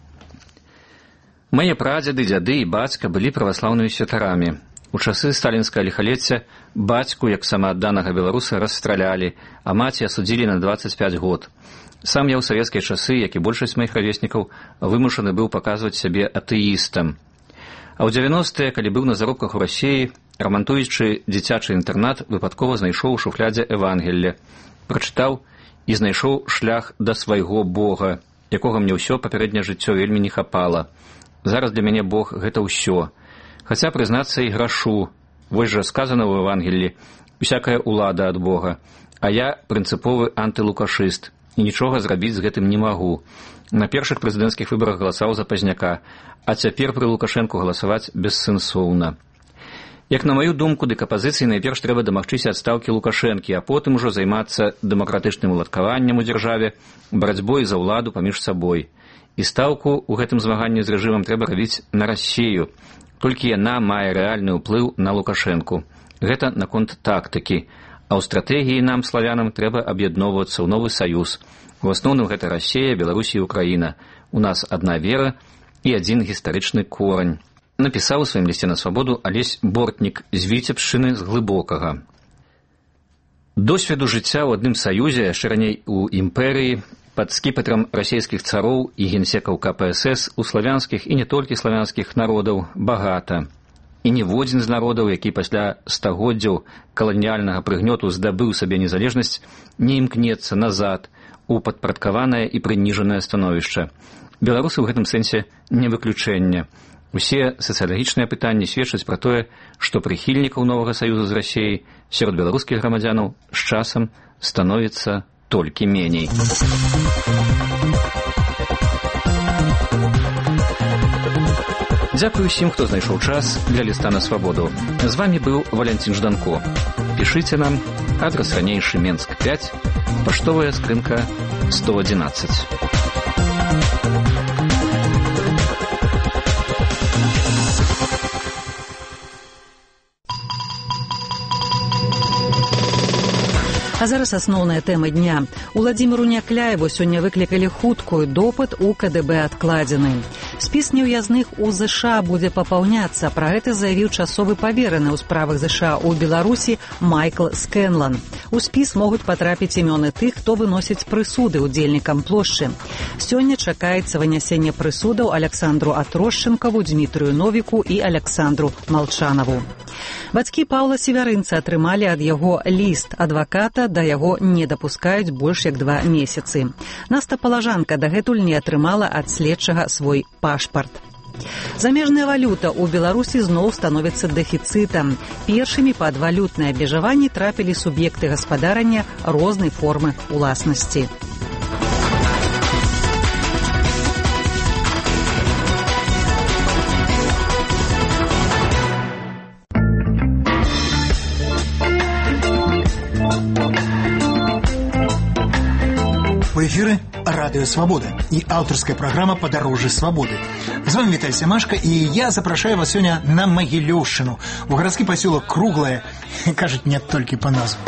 «Мае прадзеды, дзяды і бацька былі праваслаўнымі святарамі. У часы сталінскага ліхалецця бацьку, як самаадданага беларуса, расстралялі, а маці асудзілі на дваццаць пяць год. Сам я ў савецкія часы, як і большасць маіх равеснікаў, вымушаны быў паказваць сябе атэістам. А ў дзевяностыя, калі быў на заробках у Расіі, рамантуючы дзіцячы інтэрнат, выпадкова знайшоў у шуфлядзе Евангелле, прачытаў і знайшоў шлях да свайго Бога, якога мне ўсё папярэдняе жыццё вельмі не хапала. Зараз для мяне Бог — гэта ўсё. Хаця, прызнацца, і грашу. Вось жа сказана ў Евангеллі: «Усякая ўлада ад Бога». А я прынцыповы антылукашыст, і нічога зрабіць з гэтым не магу. На першых прэзідэнцкіх выбарах галасаваў за Пазняка, а цяпер пры Лукашэнку галасаваць бессэнсоўна. Як на маю думку, дык апазіцыі найперш трэба дамагчыся адстаўкі Лукашэнкі, а потым ужо займацца дэмакратычным уладкаваннем у дзяржаве, барацьбой за ўладу паміж сабой. І стаўку ў гэтым змаганні з рэжымам трэба рабіць на Расію. Толькі яна мае рэальны ўплыў на Лукашэнку. Гэта наконт тактыкі. А ў стратэгіі нам, славянам, трэба аб'ядноўвацца ў новы саюз. У асноўным гэта Расія, Беларусь і Украіна. У нас адна вера і адзін гістарычны корань. Напісаў у сваім лісце на свабоду Алесь Бортнік з Віцебшчыны з Глыбокага. Досведу жыцця ў адным саюзе, яшчэ раней у імперыі, пад скіпетрам расійскіх цароў і генсекаў ка пэ эс эс у славянскіх і не толькі славянскіх народаў багата. І ніводзін з народаў, які пасля стагоддзяў каланіяльнага прыгнёту здабыў сабе незалежнасць, не імкнецца назад у падпарадкаванае і прыніжанае становішча. Беларусы ў гэтым сэнсе не выключэнне. Усе сацыялагічныя пытанні сведчаць пра тое, што прыхільнікаў новага саюза з Расіяй сярод беларускіх грамадзянаў з часам становіцца толькі меней. Дзякую усім, хто знайшоў час для ліста на свабоду. З вамі быў Валянцін Жданко. Пішыце нам, адрас ранейшы Менск пяць, паштовая скрынка сто адзінаццаць. А зараз асноўная тэма дня. Уладзіміру Някляеву сёння выклікалі хуткую, допыт у ка дэ бэ адкладзены. Спіс неўязных у ЗША будзе папаўняцца. Пра гэта заявіў часовы павераны ў справах ЗША ў Беларусі Майкл Скэнлан. У спіс могуць патрапіць імёны тых, хто выносіць прысуды ўдзельнікам плошчы. Сёння чакаецца вынясенне прысудаў Александру Атрошчэнкаву, Дмітрыю Новіку і Александру Малчанаву. Бацькі Паўла Севярынца атрымалі ад яго ліст адваката, да яго не дапускаюць больш як два месяцы. Наста Палажанка дагэтуль не атрымала ад следчага свой пашпарт. Замежная валюта ў Беларусі зноў становіцца дэфіцытам. Першымі пад валютнае абмежаванне трапілі суб'екты гаспадарання рознай формы уласнасці. В эфире Радио Свобода и авторская программа «Подорожье свободы». С вами Виталий Семашко, и я запрашаю вас сегодня на Могилевщину, в городский поселок Круглое, кажется, нет только по назву.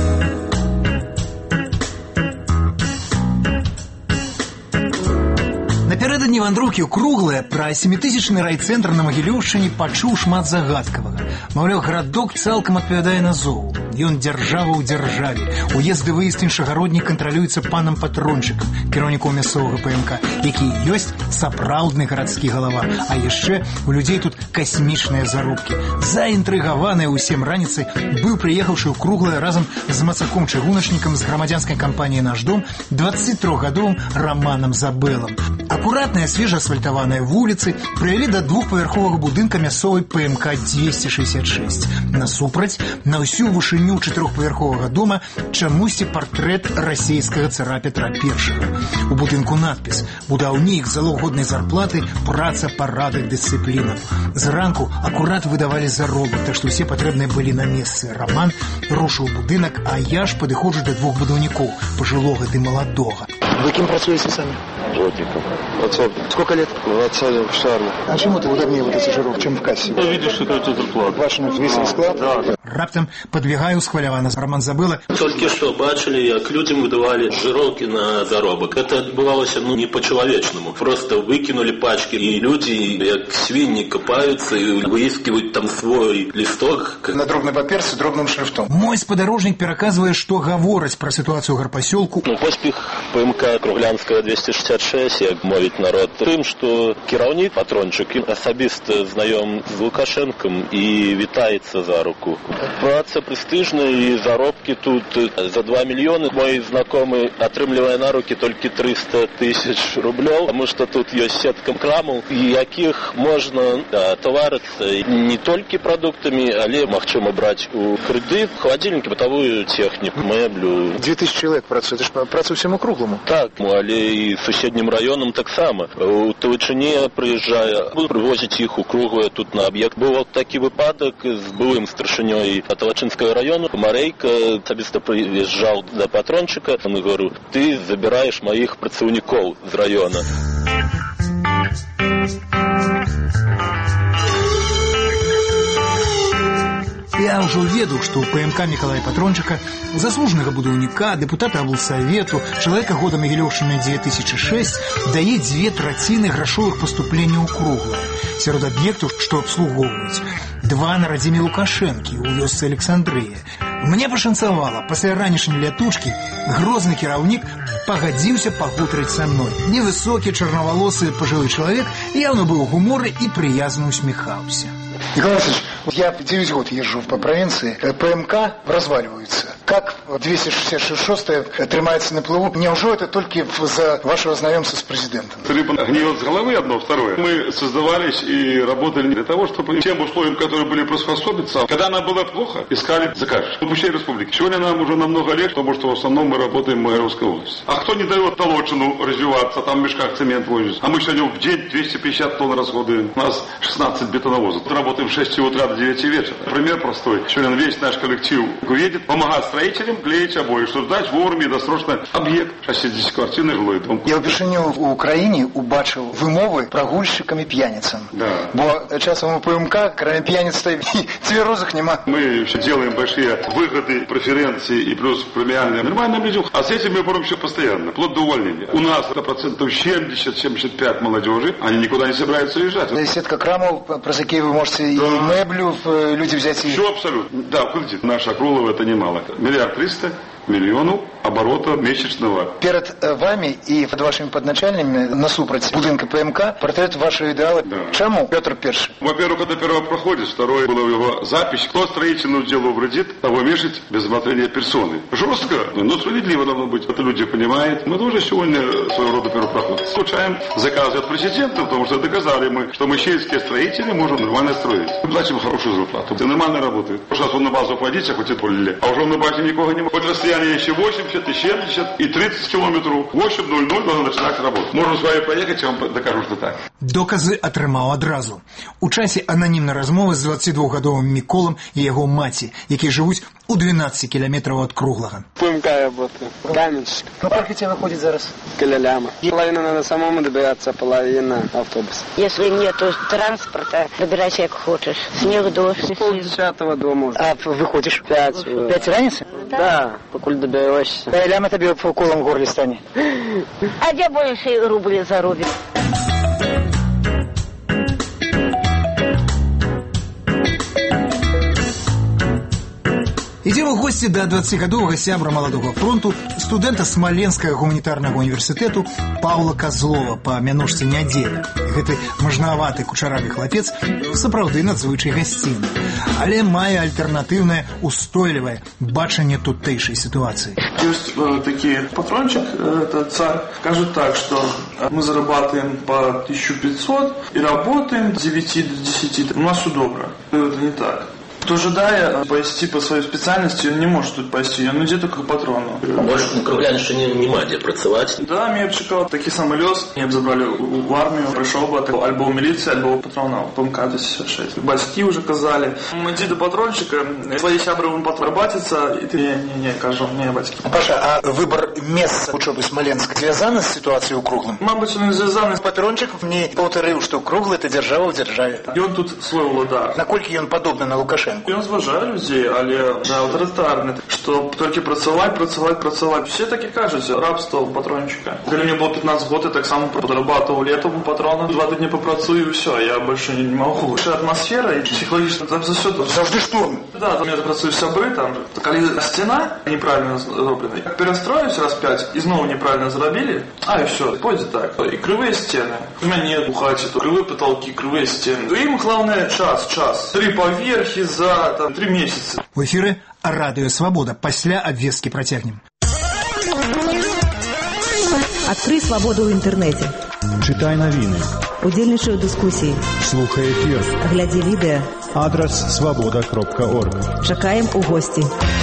Напярэдадні вандроўкі ў Круглае пра сямітысячны райцэнтр на Магілёўшчыне пачуў шмат загадкавага. Маўляў, гарадок цалкам адпавядае назову. Ён дзяржава ў дзяржаве. Уезд-выезд іншагародніх кантралюецца панам Патрончыкам, кіраўніком мясцовага пэ эм ка, які ёсць сапраўдны гарадскі галава. А яшчэ у людзей тут касмічныя заробкі. Заінтрыгаваныя ўсім раніцай быў прыехаўшы ў Круглае разам з мацаком-чыгуначнікам з грамадзянскай кампаніі «Наш дом» дваццацітрохгадовым Раманам Забэлам. Акуратныя свежаасфальтаваныя вуліцы прывялі да двухпавярховага будынка мясцовай пэ эм ка дзвесце шэсцьдзесят шэсць. Насупраць, на ўсю вышыню чатырохпавярховага дома чамусьці партрэт расейскага цара Петра Першага. У будынку надпіс «Будаўнік, залог годнай зарплаты, праца, парадак, дысцыпліна». Зранку акурат выдавалі заробак, так што ўсе патрэбныя былі на месцы. Раман рушыў будынак, а я ж падыходжу да двух будаўнікоў, пажылога ды маладога. Вы кем працуете сами? Плотником. Подсобник. Сколько лет? двадцать один, штарно. А чем это удобнее вот эти жирок, чем в кассе? Я видишь, что это зарплата. Ваш весь склад? Да. Раптам подбегаю схвалявана. Роман Забыла. Только что бачили, як людям выдавали жировки на заробок. Это отбывалось ну, не по-человечному. Просто выкинули пачки, и люди, як свиньи, копаются и выискивают там свой листок. На дробной паперце, дробным шрифтом. Мой спадарожник пераказывае, што гавораць пра ситуацию ў гарпасёлку. Ну, поспех пэ эм ка Круглянская двести шестьдесят шесть, як мовіць народ, тым, што кіраўнік Патрончык асабіста знаём з Лукашэнкам і вітаецца за руку. Праца прэстыжная і заробкі тут за два мільёны. Мой знакомы атрымлівае на руки толькі триста тысяч рублёў, таму што тут ёсць сетка крамаў, якіх можна да, таварыцца не толькі прадуктамі, але магчыма браць у крэдыт, холодильники, бытовую техніку, мэблю. Две тысячи человек працуе, это ж праца ўсяму Круглому. Так, але і суседнім раёнам таксама. У Тавычыне прыязджае, прывозіць іх у Круглае тут на аб'ект. Быў вот такі выпадак з былым старшынёй Тавачынскага раёну. Марейка асабіста прыязджаў да Патрончыка. Он говорю, ты забіраеш маіх працаўнікоў з раёна. Я ўжо ведаў, што ў пэ эм ка Мікалая Патрончыка, заслужанага будаўніка, дэпутата аблсавету, чалавека года Магілёўшчыны две тысячи шесть, дае дзве траціны грашовых паступленняў у Круглае. Сярод аб'ектаў, што абслугоўваюць, два на радзіме Лукашэнкі ў вёсцы Александрыя. Мне пашанцавала, пасля ранішняй лятучкі грозны кіраўнік пагадзіўся пагутарыць са мной. Невысокі, чарнавалосы пажылы чалавек явно быў у гуморы і прыязна усміхаўся. Николай Васильевич, я девять год езжу по провинции, пэ эм ка разваливается. Как двести шестьдесят шестая трымается на плаву? Неужели это только за вашего знакомства с президентом? Рыба гниет с головы, одно, второе. Мы создавались и работали для того, чтобы тем условиям, которые были, приспособиться. Когда нам было плохо, искали заказчиков. В Пущей Республике. Сегодня нам уже намного легче, потому что в основном мы работаем в Могилевской области. А кто не дает Толочину развиваться, там в мешках цемент возит. А мы сегодня в день двести пятьдесят тонн расходуем. У нас шестнадцать бетоновозов. Работаем в шесть утра до девяти вечера. Пример простой. Сегодня весь наш коллектив уедет помогать строителям клеить обои, чтобы сдать вовремя и досрочно объект шестидесятиквартирный жилой дом. Я впервые в Украине убачил вымовы прогульщикам и пьяницам. Да. Бо часом у ПМК, кроме пьяниц, и тверозых нема. Мы все делаем большие выгоды, преференции и плюс премиальные нормальным людям, а с этим мы боремся постоянно, вплоть до увольнения. У нас это процентов семьдесят-семьдесят пять молодежи, они никуда не собираются уезжать. Сетка крамов, про какие вы можете да. и меблю люди взять. И... Все абсолютно. Да, кредит. Наша Крулова это немало. Миллиард триста миллионов оборота месячного. Перед вами и под вашими подначальными насупроть будинка ПМК портрет вашего идеала. Да. Чему Петр Первый? Во-первых, это первопроходец. Второе, была его запись. Кто строительному делу вредит, того вешать без смотрения персоны. Жестко, но справедливо должно быть. Это люди понимают. Мы тоже сегодня своего рода первопроходцы. Получаем заказы от президента, потому что доказали мы, что мы щельские строители можем нормально строить. Мы платим хорошую зарплату. Это нормально работает. Сейчас он на базу плодится, хоть и полили. А уже он на базе никого не может. Хоть расстояние еще восемьдесят, и семьдесят, и тридцать километров. восемь ноль ноль должно начинать работать. Можно с вами поехать, я вам докажу, что так. Доказы атрымаў адразу. У часе ананімнай размовы з дваццатидвухгадовым Міколам і яго маці, якія жывуць у двенадцати километров от Круглого. ПМК работаю. Каменщик. Ну, как тебе выходит зараз? Киляляма. Половина надо самому добираться, половина автобус. Если нету транспорта, добирайся как хочешь. Снег, дождь. Пол десятого дома. А выходишь? Пять. Пять разница? Да. Да, покуль доберешься. Да, ляма тебе по колом в горле станет. А где больше рублей зарубит? Ідзем у госці да дваццацігадовага сябра маладога фронту, студэнта Смаленскага гуманітарнага універсітэту Паўла Козлова па мянушцы Нядзеля. Гэты мажнаваты кучаравы хлапец сапраўды надзвычай гасцінны, але мае альтэрнатыўнае устойлівае бачанне тутэйшай ситуации. Есть э, такие патрончик, э, это царь, скажет так, что мы зарабатываем по тысяча пятьсот и работаем с девяти до десяти. У нас все добро. Это не так. Кто ожидая пойти по своей специальности, он не может тут пойти, он идет только к патрону. Может, на Круглянщине нема де працевать? Да, меня чекал такий самый лёс. Меня забрали в армию, пришел бы альбо у милиции, альбо у патрона, ПМК двести шесть. Батьки уже казали. Иди до патрончика, твои сябры он потрабатится, и ты не-не-не, кажу, не, батьки. Паша, а выбор места учебы Смоленска связан с ситуацией у Круглым? Мабуть, он связан. Патрончик мне повторил, что Круглый это держава в державе. И он тут свой уладар. Накольки он подобный на Лукашенко? Ён зважае людзей, але да, аўтарытарны, што толькі працаваць, працаваць, працаваць. Все так і кажуць, рабства патрончика. Калі мне было пятнадцать год, я таксама подрабатывал летом у патрона. Два тыдні попрацую, і все, я больше не могу. Атмосфера і психологічна там заўсёды. Завжди штурм. Да, там я працую сябры, там, калі стена неправильно зроблена, як перастроюсь раз пять, і зноў неправильно зрабілі, а і все, пойдзе так. І крывыя сцены. У мяне у хаце, то крывыя потолки, крывыя сцены. Ім главное час, час. Три поверхи за там, три месяца. В эфире Радио Свобода. Пасля обвестки протягнем. Адкрый свабоду ў інтэрнэце. Чытай навіны. Удзельнічай у дыскусіі. Слухай эфир. Глядзі відэа. Адрес свобода кропка орг. Чакаем у госці.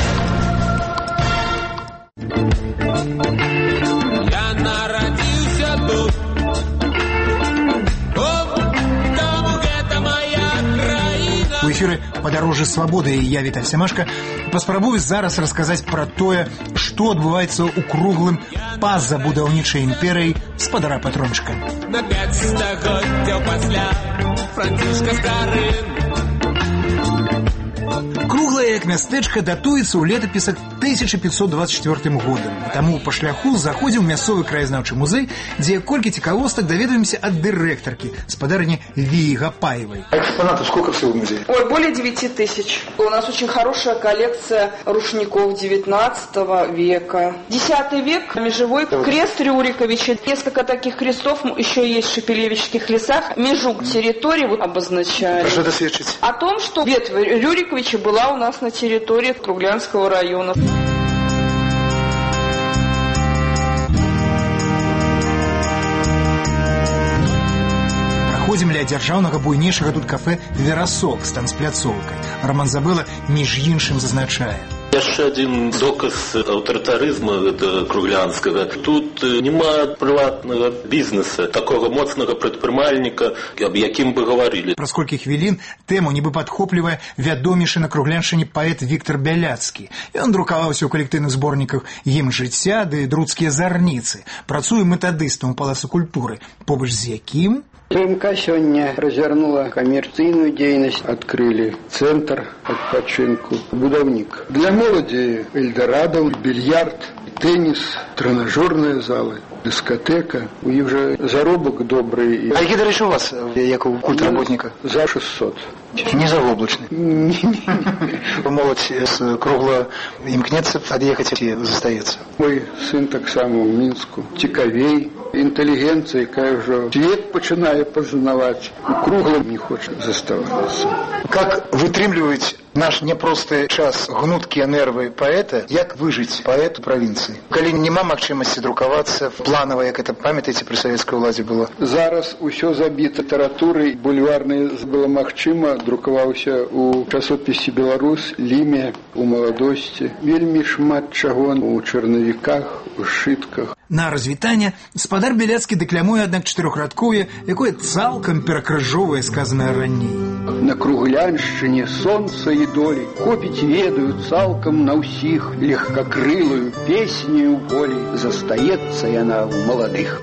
Я нарадзіўся тут. У эфире «Подороже свободы» и я, Виталь Семашко, паспрабую зараз расказаць пра тое, што адбываецца ў Круглым па-за будаўнічай імперыяй спадара патрончыка. На пять стагоддзяў пасля Францішка стары. Круглае як мястэчка датуецца ў летапісах тысяча пятьсот двадцать четвёртым годам. Таму па шляху заходзіў мясцовы краязнаўчы музей, дзе колькі цікавостак даведаемся ад дырэктаркі, спадарыні Віі Гапаевай. Экспонатов сколько всего в музее? Ой, более девяти тысяч. У нас очень хорошая коллекция рушников девятнадцатого века. Десятый век, межевой крест Рюриковича. Несколько таких крестов еще есть в Шепелевичских лесах. Межу территории вот обозначали. Что это свидетельствует? О том, что ветвь Рюриковича была у нас на территории Круглянского района. Праходзім ля дзяржаўнага буйнейшага тут кафе «Верасок» з танцпляцоўкай. Роман Забыла між іншым зазначае. Яшчэ адзін доказ аўтарытарызму круглянскага. Тут няма прыватнага бізнеса, такога моцнага прадпрымальніка, аб якім бы гаварылі. Праз колькі хвілін тэму нібы падхоплівае вядомейшы на кругляншчыне паэт Віктор Бяляцкі. Ён друкаваўся ў калектыўных зборніках «Гімн жыцця» ды «Друцкія зарніцы». Працуе метадыстам у Палацы культуры, побач з якім ПМК сёння развернула камерцыйную дзейнасць, адкрылі цэнтр адпачынку, будаўнік. Для моладзі эльдарадаў, більярд, тэніс, трэнажорныя залы, дыскатэка. У іх жа заробак добрый. А які, дарэчы, у вас, як у культработніка? За шестьсот. Не завоблачны. Моладзь з кругла імкнецца ад'ехаць і застаецца. Мой сын таксама ў Мінску. Цікавей, інтэлігенцыя, якая ўжо свет пачынае пазнаваць. Кругла не хоча заставацца. Как вытрымліваюць наш непросты час гнуткія нервы паэта, як выжыць паэту правінцыі? Калі няма магчымасці друкавацца планава, як это памятаеце пры савецкай уладзе было? Зараз усё забіта літаратурай, бульварнай было магчыма, друкаваўся у часопісе «Беларус», «Ліме», у «Маладосці». Вельмі шмат чаго у чарнавіках, у сшытках. На развітанне спадар Бяляцкі дэклямуе, аднак, чатырохрадкоўе, якое цалкам перакрыжоўвае сказанае раней. На кругляншчыне сонца і долі хопіць ведаю цалкам на ўсіх, легкакрылую песнею волі застаецца яна ў маладых.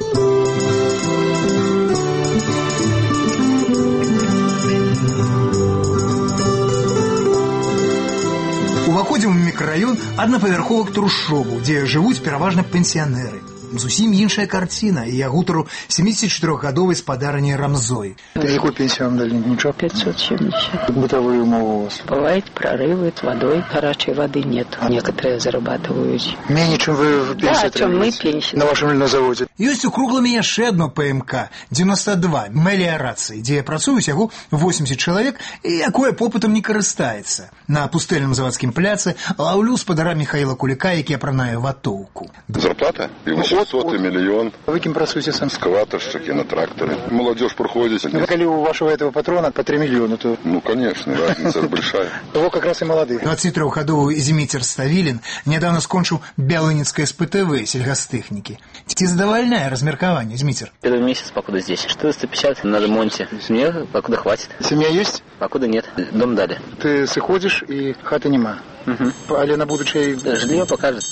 Уваходзім у мікрараён аднапавярховых трушчобаў, дзе жывуць пераважна пенсіянеры. Зусім іншая карціна і я гутару семидесятичетырохгадовай спадарыні Рамзой. Якую пенсію вам далі? Нічого? пятьсот семьдесят. Бытовые умовы у вас? Бывает прорывы с водой, горячей воды нет. Некоторые зарабатывают. Менее, чем вы в пенсии? Да, чем мы пенсии. На вашем льнозаводе? Ёсць у Кругламе яшчэ адно ПМК девяносто два меліярацыі, дзе працуюць яго восемьдесят чалавек і якое попытам не карыстаецца. На пустэльным заводскім пляцы лаўлю спадара Михаила Куліка, які апранае ватоўку. Зарплата? восемьсот и миллион. Вы кем працуете сам? Экскаваторщики на тракторе. Молодежь проходит. Ну, коли у вашего этого патрона по три миллиона, то... Ну, конечно, разница большая. Того как раз и молодых. двадцатитрохгадовы Зіміцер Ставілін недавно скончыў Бялыніцкае эс пэ тэ вэ сельгастэхнікі. Ці задавальняе размеркаванне, Зіміцер? Первый месяц, покуда здесь. четыреста пятьдесят на ремонте. Мне покуда хватит. Семья есть? Покуда нет. Дом дали. Ты сыходишь и хаты нема. Угу. Але на будущее... Жилье покажет.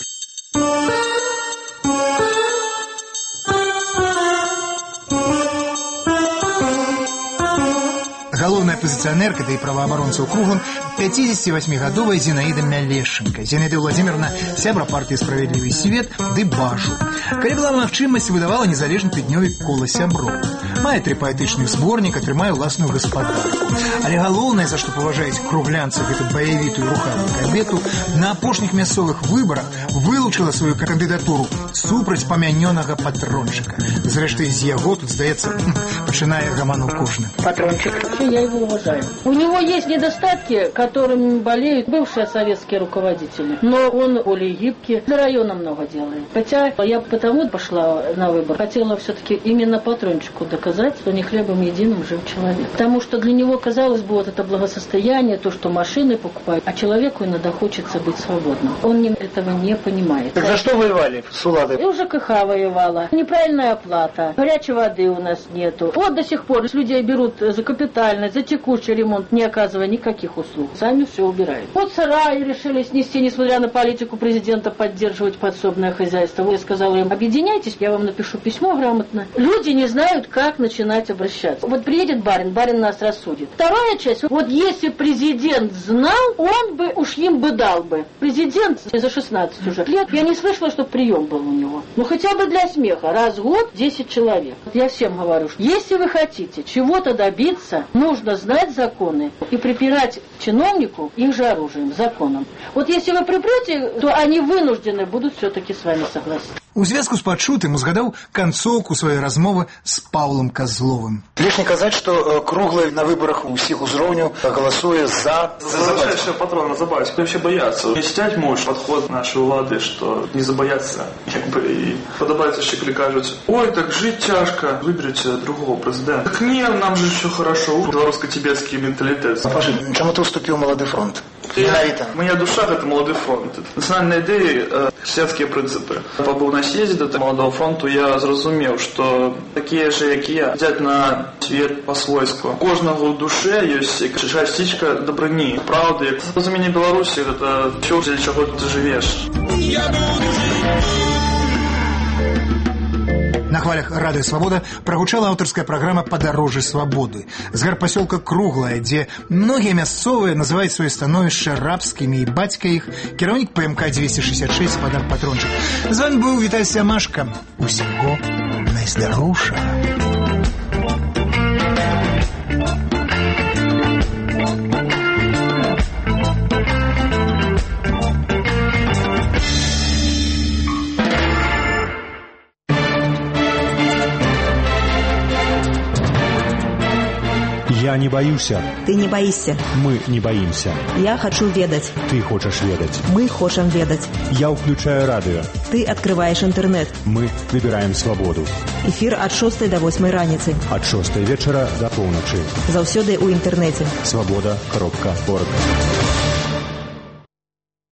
Галоўная апозіцыянерка, да і праваабаронца ў Круглым, пятидесятивосьмигадовая Зинаида Мялешенко. Зинаида Владимировна – сябра партии «Справедливый свет» ды бажу. Калі была магчымасць, выдавала незалежны тыднёвік «Кола сяброў». Мае тры паэтычных зборніка, трымае ўласную гаспадарку. Але галоўнае, за што паважаюць круглянцаў гэту баявітую рухавую кабету, на апошніх мясцовых выбарах вылучыла сваю кандыдатуру супраць памянёнага патрончыка. Зрэшты, з яго тут, здаецца, пачынае гаману кожны. Патрончик. Я его уважаю. У него есть недостатки, которыми болеют бывшие советские руководители. Но он более гибкий. Для района много делает. Хотя я потому пошла на выбор. Хотела все-таки именно патрончику доказать, что не хлебом единым жив человек. Потому что для него, казалось бы, вот это благосостояние, то, что машины покупают, а человеку иногда хочется быть свободным. Он не, этого не понимает. Так за что воевали с Уладой? И уже КХ воевала. Неправильная оплата. Горячей воды у нас нету. Вот до сих пор людей берут за капитальность, за текущий ремонт, не оказывая никаких услуг. Сами все убирают. Вот сараи решили снести, несмотря на политику президента, поддерживать подсобное хозяйство. Я сказала им, объединяйтесь, я вам напишу письмо грамотно. Люди не знают, как начинать обращаться. Вот приедет барин, барин нас рассудит. Вторая часть, вот если президент знал, он бы, уж им бы дал бы. Президент за шестнадцать уже лет, я не слышала, что прием был у него. Ну хотя бы для смеха, раз в год десять человек. Вот я всем говорю, что если вы хотите чего-то добиться, нужно знать законы и припирать чиновнику их же оружием, законом. Вот если вы припрете, то они вынуждены будут все-таки с вами согласиться. У звязку з пачутым узгадаў канцоўку сваёй размовы з Паўлам Казловым. Лишне казаць, што Круглы на выборах усіх узроўняў галасуе за... За ближайшего патрона, за батьку. Вообще бояться. Не читать можешь подход нашей улады, что не забояться. Как бы и подобается, что кажуть, ой, так жить тяжко, выберите другого президента. Так нет, нам же все хорошо. Белорусско-тибетский менталитет. Паши, чему ты уступил Молодой фронт? Моя душа – это молодой фронт. Это национальные идеи, христианские принципы. Побыл на съезде до молодого фронту, я зрозумел, что такие же, как я, глядят на свет по-свойску. У кожного в душе есть частичка добрыни, правды. Розумение Беларуси – это все, для чего ты живешь. На хвалях радыё «Свабода» прагучала аўтарская праграма «Падарожжы свабоды» з гарпасёлка Круглая, дзе многія мясцовыя называюць сваё становішча рабскімі, і бацька іх кіраўнік ПМК двести шестьдесят шесть Спадар Патрончык. З вами быў Віталь Сямашка. Усяго найздароўшага. Я не баюся. Ты не боишься. Мы не боимся. Я хочу ведать. Ты хочешь ведать. Мы хотим ведать. Я включаю радио. Ты открываешь интернет. Мы выбираем свободу. Эфир от шостой до восьмой раницы. От шостой вечера до полночи. Заўсёды у интернете. Свобода кропка орг.